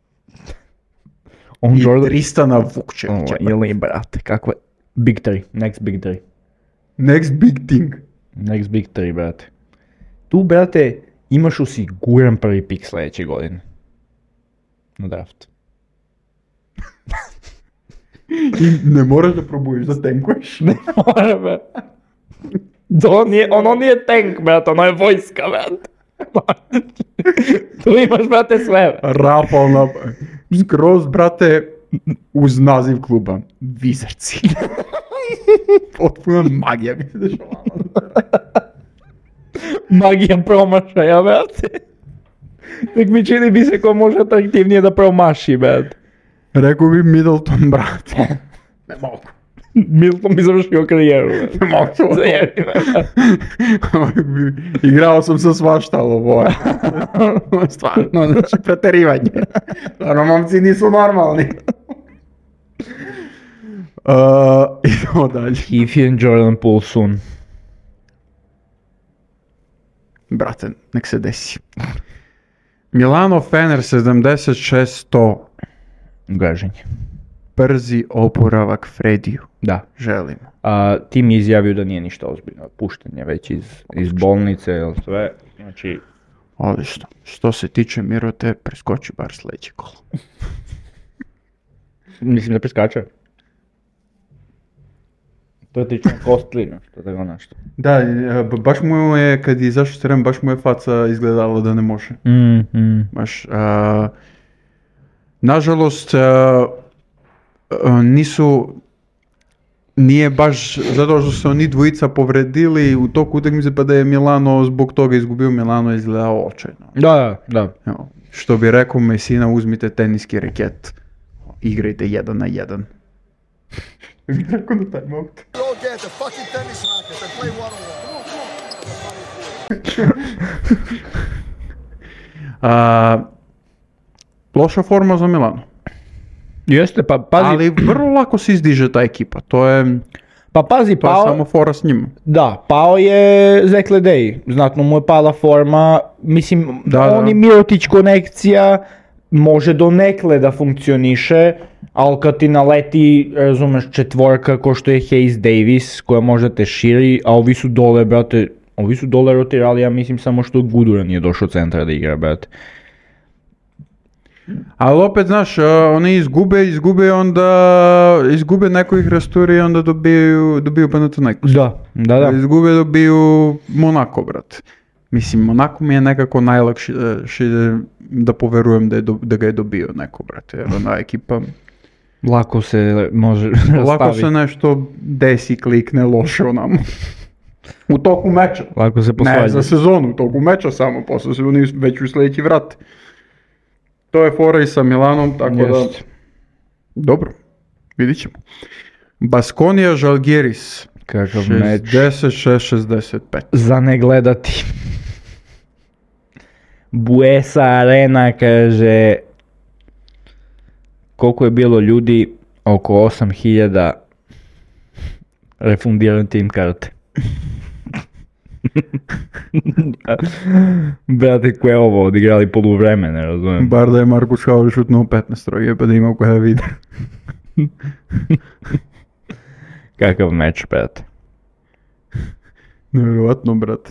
S2: On
S1: i
S2: Jordan...
S1: 300 na Vukčevića.
S2: Ili, brate, kakve... Big 3, next big 3.
S1: Next big thing.
S2: Next big 3, brate. Tu, brate, imaš osiguran prvi pik sljedeće godine. Na draft.
S1: I ne moraš da probuješ da tankuješ.
S2: Ne mora, brate. Ono nije tank, brate, ono je vojska, brate. Tu imaš, brate, sve.
S1: Rafal na... Skroz, brate, uz naziv kluba. Vizarci. Potpuna magija bi se dešavala.
S2: Magija promašaja, brate. Tek mi čini bi se ko može atraktivnije da promaši, brate.
S1: Rekao bi Middleton, brate. Ne mogu.
S2: Middleton bi završio karijeru, brate.
S1: Ne mogu.
S2: Zajebi, brate.
S1: Igrao sam sa svašta ovo. Stvarno, znači preterivanje. Stvarno, momci nisu normalni. Idemo dalje.
S2: Heath and Jordan Poole soon.
S1: brate, nek se desi. Milano Fener 76-100.
S2: Gaženje.
S1: Brzi oporavak Frediju.
S2: Da.
S1: Želimo.
S2: Tim je izjavio da nije ništa ozbiljno. Pušten je već iz bolnice ili sve. Znači...
S1: Odlično. Što se tiče Mirote, preskoči bar sljedeće kolo.
S2: Mislim da preskače. To je tično Kostlina, što da ga nešto.
S1: Da, baš mu je, kad je izašao s terena, baš mu je faca izgledala da ne može. Baš, nažalost, nije baš zato što su oni dvojica povredili u toku utakmice pa da je Milano zbog toga izgubio. Milano je izgledao očajno.
S2: Da.
S1: Evo, što bi rekao Messina, uzmite teniski reket, igrajte 1-1. Kako na time out?
S3: Go get the fucking tennis racket and play one-on-one.
S1: Loša forma za Milano.
S2: Jeste, pa pazi...
S1: Ali vrlo lako se izdiže ta ekipa, to je...
S2: Pa pazi,
S1: to je samo fora s njima.
S2: Da, pao je Zekledej, znatno mu je pala forma, mislim, on i Mirotić konekcija može donekle da funkcioniše, ali kad ti naleti, razumeš, četvorka ko što je Hayes Davis, koja možda te širi, a ovi su dole, brate, rotirali, ja mislim samo što Gudura nije došao centra da igra, brate.
S1: Ali opet, znaš, oni izgube neko ih rasturi i onda dobiju Panathinaikos.
S2: Da.
S1: Izgube, dobiju Monako, brate. Mislim, Monako mi je nekako najlakše da poverujem da ga je dobio neko, brate, jer ona ekipa...
S2: Lako se može rastaviti.
S1: Lako se nešto desi, klikne loše onamo. U toku meča.
S2: Lako se posvađa.
S1: Ne za sezonu, u toku meča samo, posle se oni već u sljedeći vrat. To je fora i sa Milanom, tako da... Dobro, vidit ćemo. Baskonia Žalgiris.
S2: Kakav meč.
S1: 66-65.
S2: Za ne gledati. Buesa Arena kaže... Koliko je bilo ljudi? Oko 8000 refundirane tim karte. Brate, ko je ovo odigrali poluvreme, ne razumijem.
S1: Bar da je Markus Hauer šutnuo 15 troje, pa da ima koja vide.
S2: Kakav meč, brate.
S1: Nevjerovatno, brate.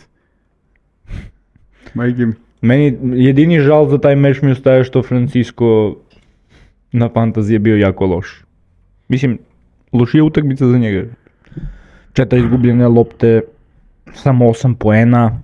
S1: Majke mi.
S2: Meni jedini žal za taj meč mi ostaje što Francisco na fantaziji je bio jako loš. Mislim, lošija utakmica za njega. 4 izgubljene lopte, samo 8 poena.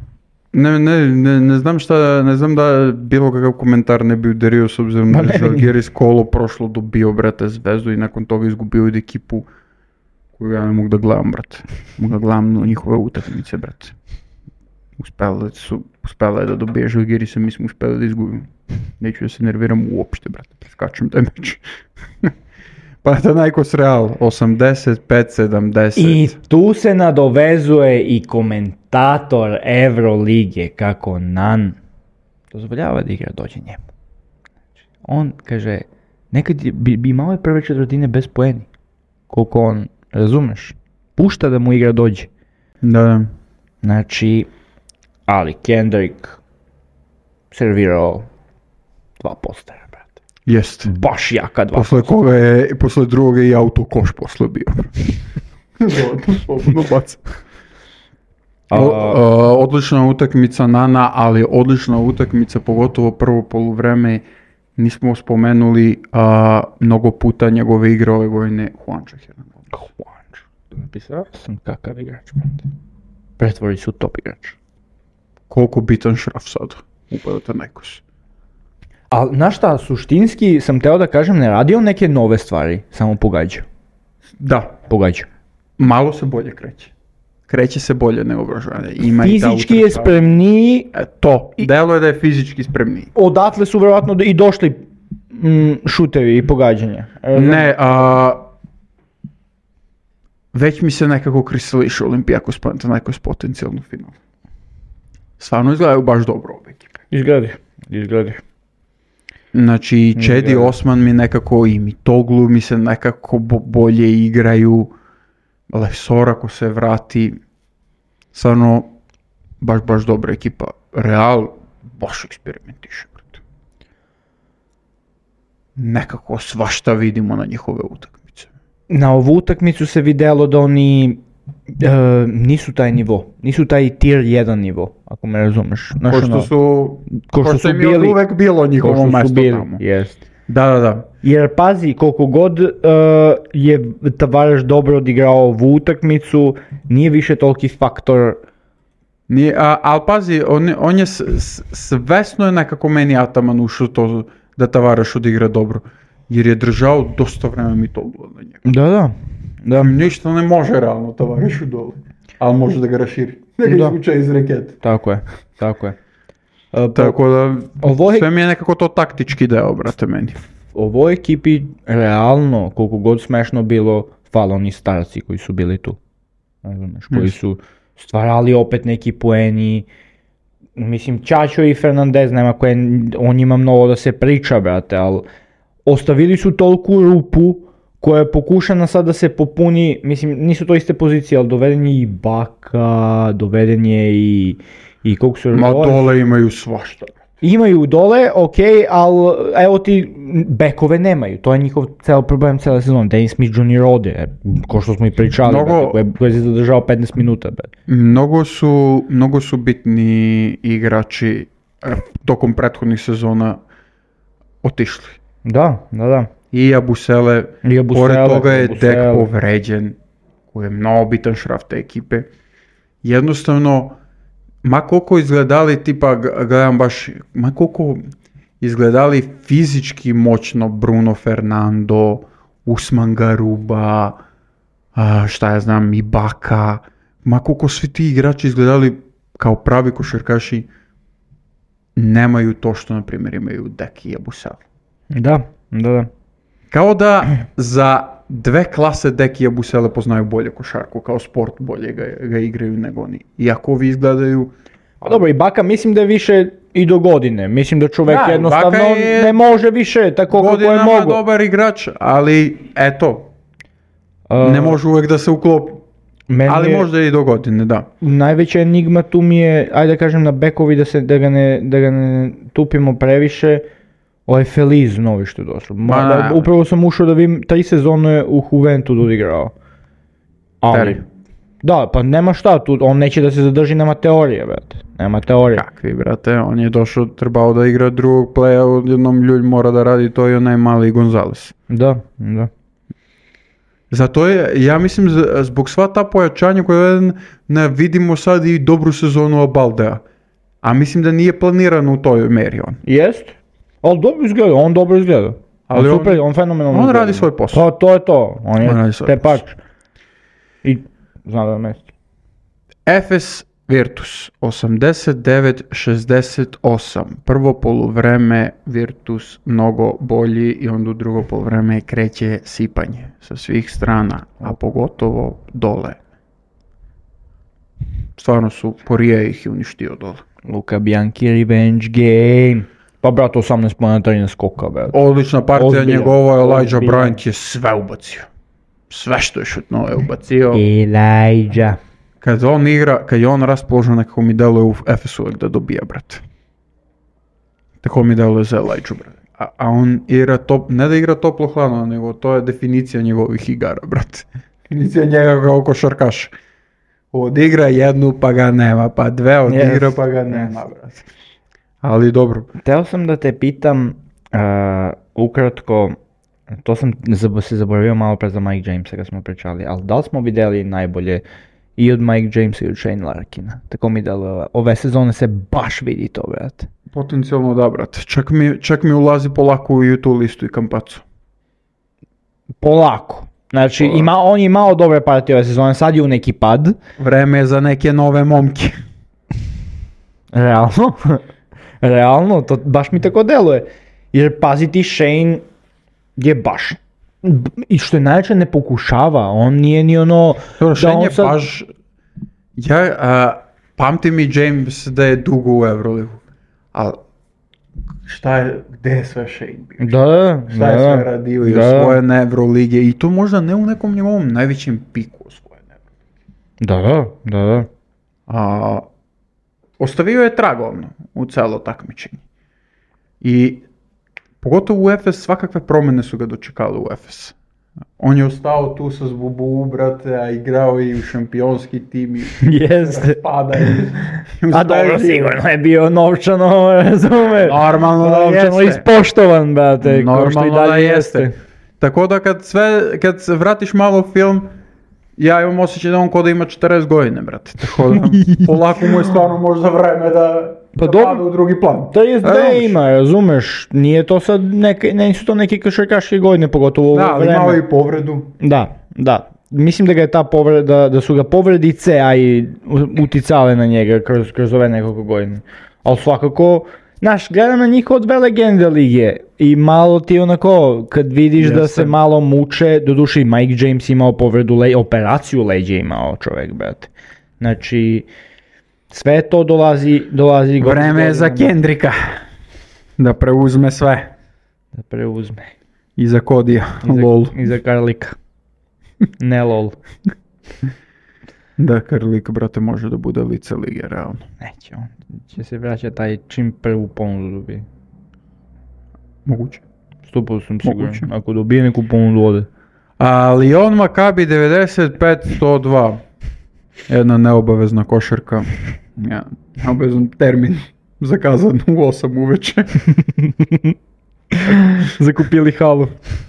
S1: Ne znam da bilo kakav komentar ne bi udario s obzirom da je Žalgiris kolo prošlo dobio, brate, Zvezdu i nakon toga izgubio od ekipu koju ja ne mogu da gledam, brate. Mogu da gledam njihove utakmice, brate. Uspela je da dobije Žalgirisa, mi smo uspeli da izgubimo. Neću da se nerviram uopšte, brate, preskačem taj meč. Panathinaikos Real, 85-70.
S2: I tu se nadovezuje i komentator Evrolige kako Nan dozvoljava da igra dođe njemu. On kaže, nekad bi imao je prve četvrtine bez poeni. Koliko on, razumeš, pušta da mu igra dođe.
S1: Da.
S2: Znači, ali Kendrick servirao 2 postera, brate.
S1: Jest.
S2: Baš jaka 2 postera.
S1: Posle drugoga i autokoš posle bio. Slobodno baca. Odlična utakmica Nana, ali odlična utakmica, pogotovo prvo poluvreme. Nismo spomenuli mnogo puta njegove igre ove godine. Juancho.
S2: Napisao sam kakav igrač, brate. Pretvori su top igrač.
S1: Koliko bitan šraf sad u Panathinaikos.
S2: Ali, znaš šta, suštinski sam teo da kažem, ne radi on neke nove stvari, samo pogađa.
S1: Da.
S2: Pogađa.
S1: Malo se bolje kreće. Kreće se bolje nego Brožane.
S2: Fizički je spremniji.
S1: Delo je da je fizički spremniji.
S2: Odatle su vjerojatno i došli šutevi i pogađanja.
S1: Ne, već mi se nekako kristališe Olimpijakos Panathinaikos potencijalno final. Stvarno izgledaju baš dobro ove ekipe.
S2: Izgledi.
S1: Znači, Čedi Osman mi nekako i Mitoglu mi se nekako bolje igraju. Lesor ako se vrati, stvarno baš dobra ekipa. Real baš eksperimentiše. Nekako svašta vidimo na njihove utakmice.
S2: Na ovu utakmicu se vidjelo da oni nisu taj nivo, nisu taj tier 1 nivo, ako me razumeš.
S1: Ko što su bili, uvek bilo njihovo mesto tamo.
S2: Jest.
S1: Da.
S2: Jer pazi, koliko god je Tavares dobro odigrao ovu utakmicu, nije više toliki faktor.
S1: Ali pazi, on je svesno je nekako meni Ataman ušao to da Tavares odigra dobro. Jer je držao dosta vremena mi to bilo na njega.
S2: Da.
S1: Ništa ne može realno Tavaresu dole. Ali može da ga raširi. Da ga izvuče iz rekete.
S2: Tako je.
S1: Tako da, sve mi je nekako to taktički deo, brate, meni.
S2: Ovoj ekipi realno, koliko god smešno bilo, fale oni starci koji su bili tu. Koji su stvarali opet neki poeni. Mislim, Čačo i Fernandez, nema koje, o njima mnogo da se priča, brate, ali ostavili su toliku rupu koja je pokušana sad da se popuni, mislim, nisu to iste pozicije, ali doveden je i Baka, doveden je i koliko su...
S1: Ma dole imaju svašta.
S2: Imaju dole, okej, ali evo ti, bekove nemaju, to je njihov ceo problem cijele sezone. Dennis Smith Jr. ode, ko što smo i pričali, koji je zadržao 15 minuta.
S1: Mnogo su bitni igrači tokom prethodnih sezona otišli.
S2: Da.
S1: I Abusele, pored toga je Dek povređen, koji je mnogo bitan šraf te ekipe. Jednostavno, ma koliko izgledali, tipa, gledam baš, ma koliko izgledali fizički moćno Bruno Fernando, Usman Garuba, šta ja znam, Ibaka, ma koliko svi ti igrači izgledali kao pravi košarkaši, nemaju to što, na primjer, imaju Dek i Abusele.
S2: Da.
S1: Kao da za dve klase Dek i Abusele poznaju bolje košarku, kao sport bolje ga igraju nego oni. Iako ovi izgledaju...
S2: A dobro, i Baka mislim da je više i do godine. Mislim da čovjek jednostavno ne može više tako kako je mogo.
S1: Godinama dobar igrač, ali eto, ne može uvijek da se uklopi. Ali možda i do godine, da.
S2: Najveća enigma tu mi je, ajde da kažem na bekovi da ga ne tupimo previše, ovaj Feliz novi što je došlo. Upravo sam ušao da vidim 3 sezone u Juventusu odigrao. Ali, da, pa nema šta tu, on neće da se zadrži, nema teorije, brate. Nema teorije.
S1: Kakvi, brate, on je došao, trebao da igra drugog playa, odjednom ljulj mora da radi to i onaj mali Gonzales.
S2: Da.
S1: Zato je, ja mislim, zbog sva ta pojačanja koje ne vidimo sad i dobru sezonu Abaldea. A mislim da nije planirano u toj meri on.
S2: Jest, ali on dobro izgleda. Ali on fenomenalno
S1: izgleda. On radi svoj posao.
S2: To je to, on je tepač. I znam da je mjesto.
S1: Efes Virtus 89-68. Prvo poluvreme Virtus mnogo bolji i onda u drugo poluvreme kreće sipanje sa svih strana, a pogotovo dole. Stvarno su, Porija ih je uništio dole.
S2: Luka Bianchi revenge game. Pa brat, 18 pojena 13 skoka, brat.
S1: Odlična partija njegova, Elijah Bryant je sve ubacio. Sve što je šutno je ubacio.
S2: Elijah.
S1: Kad on igra, kad je on raspoložen, nekako mi deluje u Efesu uvijek da dobija, brate. Tako mi deluje za Elijah, brate. A on igra ne da igra toplo hladno, nego to je definicija njegovih igara, brate. Definicija njega kao košarkaš. Odigra jednu pa ga nema, pa dve odigra pa ga nema, brate. Ali dobro.
S2: Teo sam da te pitam, ukratko, to sam se zaboravio malo pre za Mike Jamesa kad smo pričali, ali da li smo vidjeli najbolje i od Mike Jamesa i od Shane Larkina? Tako mi dalo, ove sezone se baš vidi to, brate.
S1: Potencijalno da, brate. Čak mi ulazi polako u tu listu i Kampacu.
S2: Polako. Znači, on je imao dobre partije ove sezone, sad je u neki pad.
S1: Vreme je za neke nove momke.
S2: Realno, to baš mi tako deluje. Jer pazi ti, Shane je baš, i što je najveće, ne pokušava, on nije ni ono...
S1: Dobro, Shane je baš... Pamtim mi James da je dugo u Euroligu, ali gde je sve Shane bio? Šta je sve radio i u svoje Eurolige i to možda ne u nekom njegovom najvećem piku u svoje Eurolige.
S2: Da.
S1: ostavio je tragovno u celo takmičenje. I pogotovo u Efes, svakakve promjene su ga dočekali u Efes. On je ostao tu sa Zbubu, brate, a igrao i u šampionski tim i
S2: Jeste.
S1: pada
S2: A dobro, sigurno je bio novčano, razume.
S1: Normalno
S2: novčano ispoštovan, brate, kao što i dalje jeste.
S1: Tako da kad se vratiš malo u film, ja imam osjećaj da on kod da ima 40 godine, brate. Tako da polako mu je stvarno možda vreme da pada u drugi plan.
S2: Da jest da ima, razumeš, nije to sad nisu to neke košarkaške godine, pogotovo u ovo vreme.
S1: Da, ali imao i povredu.
S2: Da. Mislim da ga je ta povreda, da su ga povredice, a i uticale na njega kroz ove nekoliko godine. Ali svakako, gledam na njih od dve legende lige i malo ti onako, kad vidiš da se malo muče, doduše i Mike James imao povredu, operaciju leđa imao čovjek, brate. Znači, sve to dolazi...
S1: Vreme je za Kendricka da preuzme sve.
S2: Da preuzme.
S1: I za Kodija, lol.
S2: I za Karlika. Ne lol.
S1: Da, Karlik, brate, može da bude lice lige, realno.
S2: Neće, on će se vraćati taj čim prvu ponudu dobije.
S1: Moguće.
S2: 100% sam siguran. Ako dobije neku ponudu ode.
S1: A Lyon Maccabi 95-102. Jedna neobavezna košarka. Ja, neobavezan termin zakazan u 8 uveče.
S2: Zakupili halu.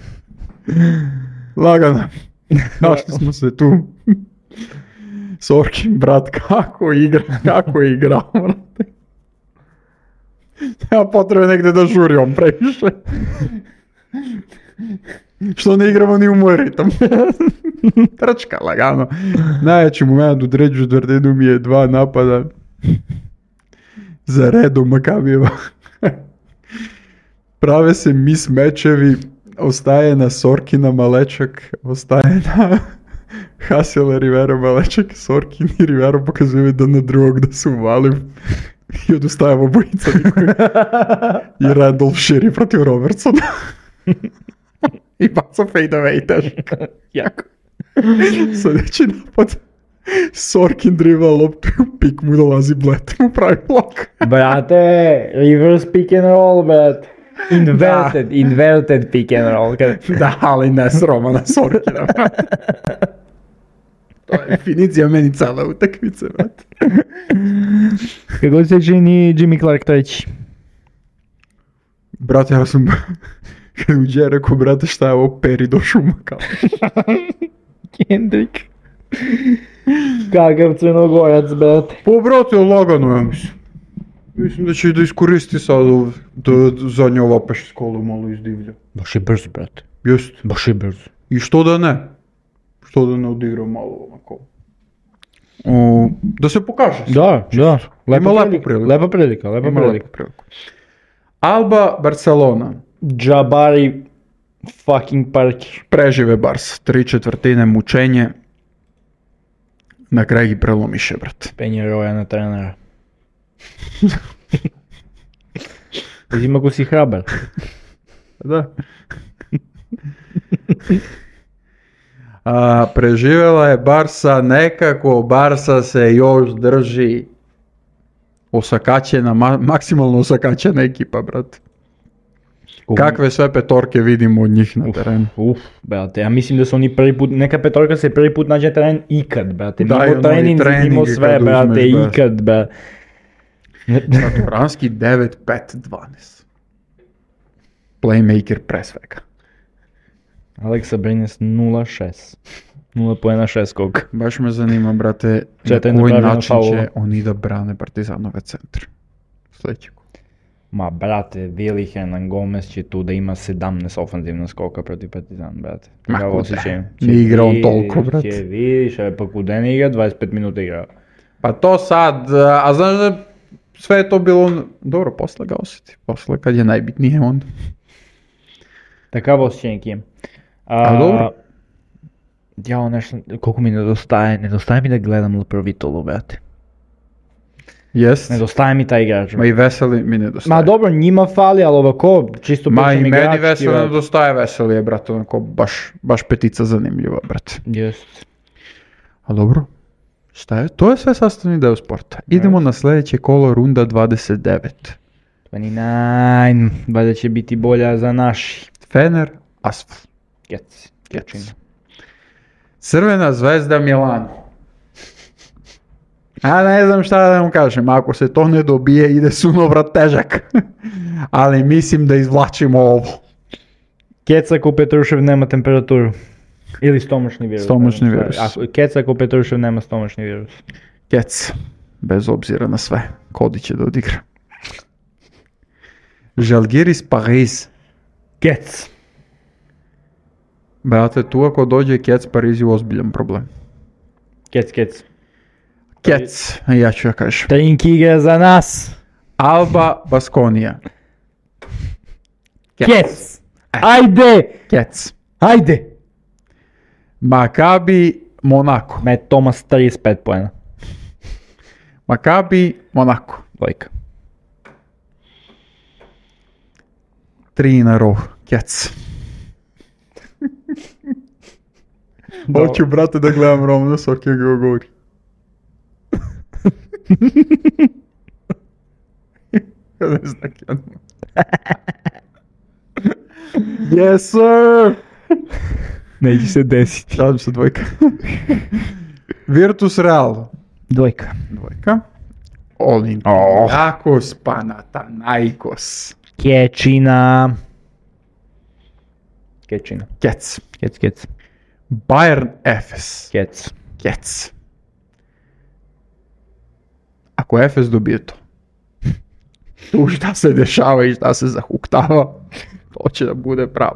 S1: Lagano. Našli smo se tu. Sorkin, brat, kako je igrao, brate. Nema potrebe negdje da žuri on previše. Što ne igramo ni u moj ritam. Trčka, lagano. Najjači moment u treću četvrtinu mi je 2 napada za redom Makabijeva. Prave se mismečevi, ostaje na Sorkina Malečak, ostaje na Hasela Rivera Malečak, Sorkin i Rivera pokazuju da na drugog da su uvali i odustajemo bojica i Randolph širi protiv Robertsona. I baca fade away teško.
S2: Jako.
S1: Sljedeći napad. Sorkin driva loptu i u pik mu dolazi Blet u pravi blok.
S2: Brate, reverse pick and roll, brate. Inverted pick and roll.
S1: Da, ali ne s Romana Sorkina, brate. To je definicija meni cele utakmice, brate.
S2: Kako se čini Jimmy Clark treći?
S1: Brate, ja sam... Kad uđe rekao, brate, šta je ovo, Peri došao u Makabi.
S2: Kendrick. Kakav crnogorac, brate.
S1: Pa, brate, lagano, ja mislim. Mislim da će da iskoristi sad da zadnja ova peškola malo izdivlja.
S2: Baš je brzo, brate.
S1: Jest.
S2: Baš je brzo.
S1: I što da ne? Što da ne odigra malo onako. Da se pokaže.
S2: Da.
S1: Lepa prilika. Alba, Barcelona.
S2: Jabari fucking Parker.
S1: Prežive Bars. 3/4 mučenje. Na kraju gi prelomiše, brate.
S2: Penje roja na trenera. Vidim ako si hrabar.
S1: Da. Preživjela je Barsa, nekako Barsa se još drži osakaćena, maksimalno osakaćena ekipa, brate. Kakve sve petorke vidimo od njih na terenu.
S2: Brate, ja mislim da su oni prvi put, neka petorka se prvi put nađe na teren ikad, brate.
S1: Mimo
S2: trening, mimo sve, brate, ikad, brate.
S1: Ranski 9-5-12. Playmaker pre svega.
S2: Aleksa Brines 0-6. 0 poena 6 skok.
S1: Baš me zanima, brate, na koji način će oni da brane Partizanove centre. Sljedeći.
S2: Ma, brate, Willi Hernan Gomez će tu da ima 17 ofanzivna skoka protiv Partizan, brate.
S1: Ma kude, nije igrao toliko, brate.
S2: Će vidiš, pa kude ne igra, 25 minuta igrao.
S1: Pa to sad, a znaš da sve je to bilo, dobro, posle ga osjeti. Posle kad je najbitnije onda.
S2: Takav osjećaj imam.
S1: A dobro.
S2: Ja nešto, koliko mi nedostaje mi da gledam Laprovitolu, brate.
S1: Jest.
S2: Nedostaje mi taj igrač.
S1: Ma i Veseli mi nedostaje.
S2: Ma dobro, njima fali, ali ovako, čisto
S1: počem igrački. Ma i meni Veseli nedostaje, Veseli je, brate, onako baš petica zanimljiva, brate.
S2: Jest.
S1: A dobro. Šta je? To je sve sastavni deo sporta. Idemo na sljedeće kolo, runda 29.
S2: 29, valjda će biti bolja za naši.
S1: Fener, Asfal.
S2: Gec.
S1: Crvena zvezda, Milano. Ja ne znam šta da vam kažem, ako se to ne dobije ide sunovrat težak. Ali mislim da izvlačimo ovo.
S2: Kecak u Petrušev nema temperaturu. Ili stomačni virus.
S1: Stomačni virus.
S2: Kecak u Petrušev nema stomačni virus.
S1: Kec, bez obzira na sve. Kodi će da odigra. Žalgiris, Pariz.
S2: Kec.
S1: Brate, tu ako dođe Kec, Pariz je ozbiljan problem.
S2: Kec.
S1: Kec, ja ću ja kažem.
S2: Trink igra za nas.
S1: Alba, Baskonija.
S2: Kec. Ajde.
S1: Kec.
S2: Ajde.
S1: Makabi, Monako.
S2: Matt Thomas 35 poena.
S1: Makabi, Monako.
S2: Dvojka.
S1: 3 na row. Kec. Hoću, brate, da gledam Romana svaki ga govori. Ne znam ja. Yes, sir!
S2: Neće se desiti.
S1: Šalim se, dvojka. Virtus Real.
S2: Dvojka.
S1: Olympiakos, Panathinaikos.
S2: Kečina.
S1: Kec.
S2: Kec.
S1: Bayern Efes.
S2: Kec.
S1: Ako Efes dobije to, tu šta se dešava i šta se zahuktava, to će da bude pravo.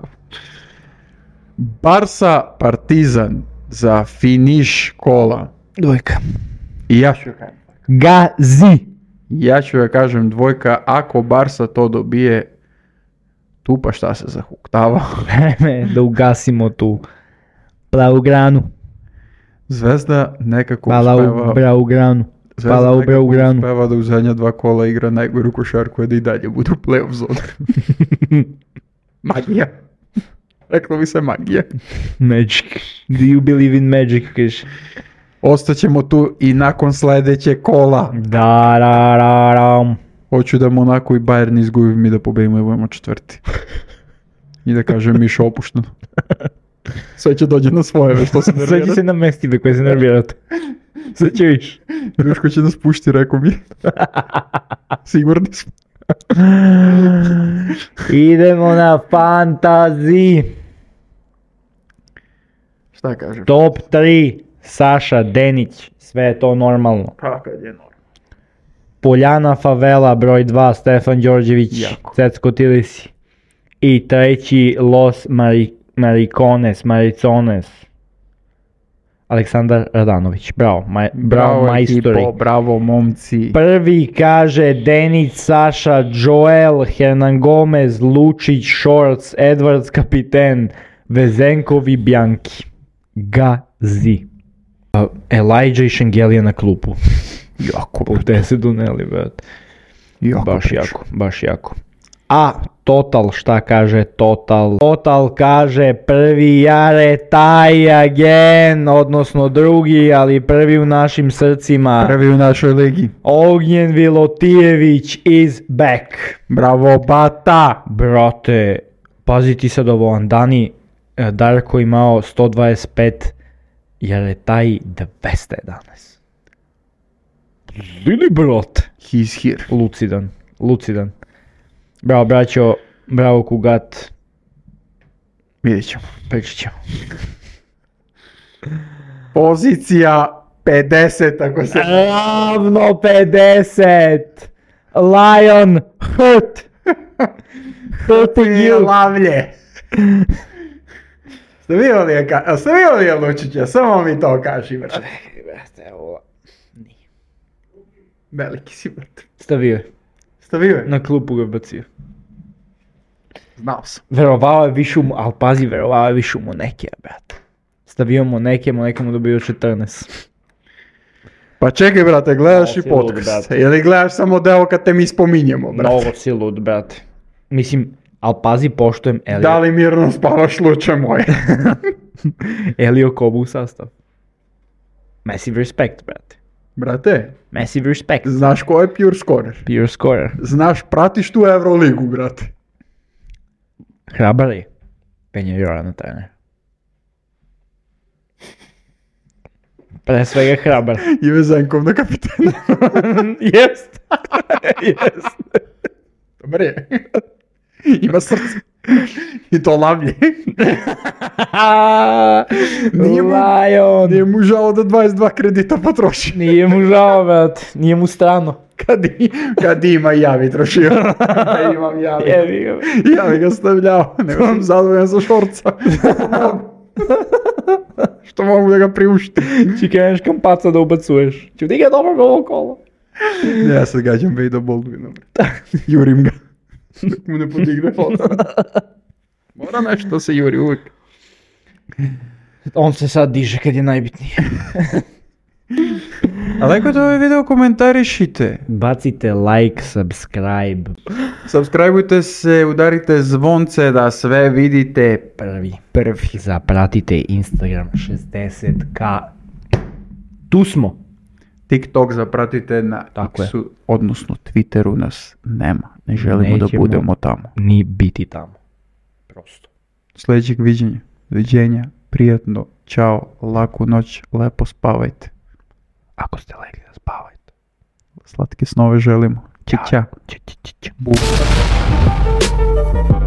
S1: Barsa, Partizan za finiš kola.
S2: Dvojka.
S1: I ja ću kažem.
S2: Gazi.
S1: Ja ću ja kažem dvojka, ako Barsa to dobije, tu pa šta se zahuktava.
S2: Vreme da ugasimo tu Blaugranu.
S1: Zvezda nekako
S2: Blaugranu.
S1: Uspeva da u zadnja 2 kola igra najgoru košarku, je da i dalje budu u play-off zonu. Magija. Reklo bi se magija.
S2: Magic. Do you believe in magic?
S1: Ostaćemo tu i nakon sljedeće kola.
S2: Da.
S1: Hoću da Monako i Bayern izgubim i da pobedimo i budemo 4. I da kažem Mišo opušteno. Sve će dođe na svoje, što se nervirate.
S2: Sve će se namestiti koje se nervirate. Sve će viš.
S1: Druško će nas pušti, rekao mi. Sigurni smo.
S2: Idemo na fantasy.
S1: Šta kažem?
S2: Top 3. Saša Denić. Sve je to normalno.
S1: Pa kad je normalno.
S2: Poljana Favela broj 2. Stefan Đorđević. Cecko Tilisi. I treći Los Maricones. Aleksandar Radanović. Bravo majstori.
S1: Ekipo, bravo momci.
S2: Prvi kaže Denić, Saša, Joel, Hernan Gomez, Lučić, Šorc, Edwards, kapiten, Vezenkovi, Bjanki. Gazi. Elijah i Šengelija na klupu.
S1: Jako.
S2: Gde se doneli, brat. Baš jako. A Total, šta kaže Total? Total kaže prvi Jare taj again, odnosno drugi, ali prvi u našim srcima.
S1: Prvi u našoj ligi.
S2: Ognjen Vilotijević is back.
S1: Bravo Bata.
S2: Brate, pazi ti sad ovo, Dani Darko imao 125, Jare taj 211. Lili brate.
S1: He's here.
S2: Lucidan. Bravo braćo, bravo Kugat.
S1: Vidjet ćemo.
S2: Pričat ćemo.
S1: Pozicija 50 ako se...
S2: Ravno 50! Lion hurt! Hurting you!
S1: Lavlje! Ste vidjeli je Lučića? Samo mi to kaži, brate.
S2: Ovo... Nije.
S1: Veliki si, brate.
S2: Stavio je. Na klupu ga bacio.
S1: Znao sam.
S2: Verovao je više u Moneke, brate. Stavio Moneke mu dobio 14.
S1: Pa čekaj, brate, gledaš i podcast. Ili gledaš samo deo kad te mi spominjemo, brate?
S2: Mnogo si lud, brate. Mislim, ali pazi, poštujem Elio.
S1: Da li mirno spavaš, luče moje?
S2: Elio Kobu u sastav. Massive respect, brate.
S1: Brate,
S2: Massive respect.
S1: znaš ko je pure scorer?
S2: Pure scorer.
S1: Znaš, pratiš tu Euroligu, brate.
S2: Hrabar je. Penja Jorana trener. Pre svega hrabar.
S1: Ive Zenkov na kapitana.
S2: Jest. Jest.
S1: Dobar je. Ima srce. I to lavlje.
S2: Lion.
S1: Nije mu žao da 22 kredita potroši.
S2: Nije mu žao, brate. Nije mu strano.
S1: Kad ima ja bi trošio. Da imam ja bi.
S2: Jebi ga.
S1: Ja bi ga stavljao. Nego sam zadovoljan za šorca. Što mogu da ga priuštim.
S2: Či kreneš kampaca da ubacuješ. Či ti ga dobro bilo kolo.
S1: Ja sad gađam Vejda Baldwina. Jurim ga. Dok mu ne podigne foto. Mora nešto se juri uvijek.
S2: On se sad diže kad je najbitnije.
S1: A lako da ovaj video komentarišite.
S2: Bacite like, subscribe.
S1: Subscribeujte se, udarite zvonce da sve vidite
S2: Prvi.
S1: prvi.
S2: Zapratite Instagram 60k. Tu smo.
S1: TikTok zapratite na
S2: Tako je.
S1: X-u, odnosno Twitteru nas nema. Ne želimo da
S2: Nećemo
S1: budemo tamo.
S2: Ni biti tamo. Prosto.
S1: Sljedećeg viđenja, prijatno, čao, laku noć, lepo spavajte. Ako ste legli da spavajte. Slatke snove želimo. Ćao.
S2: Ćao.
S1: Bum.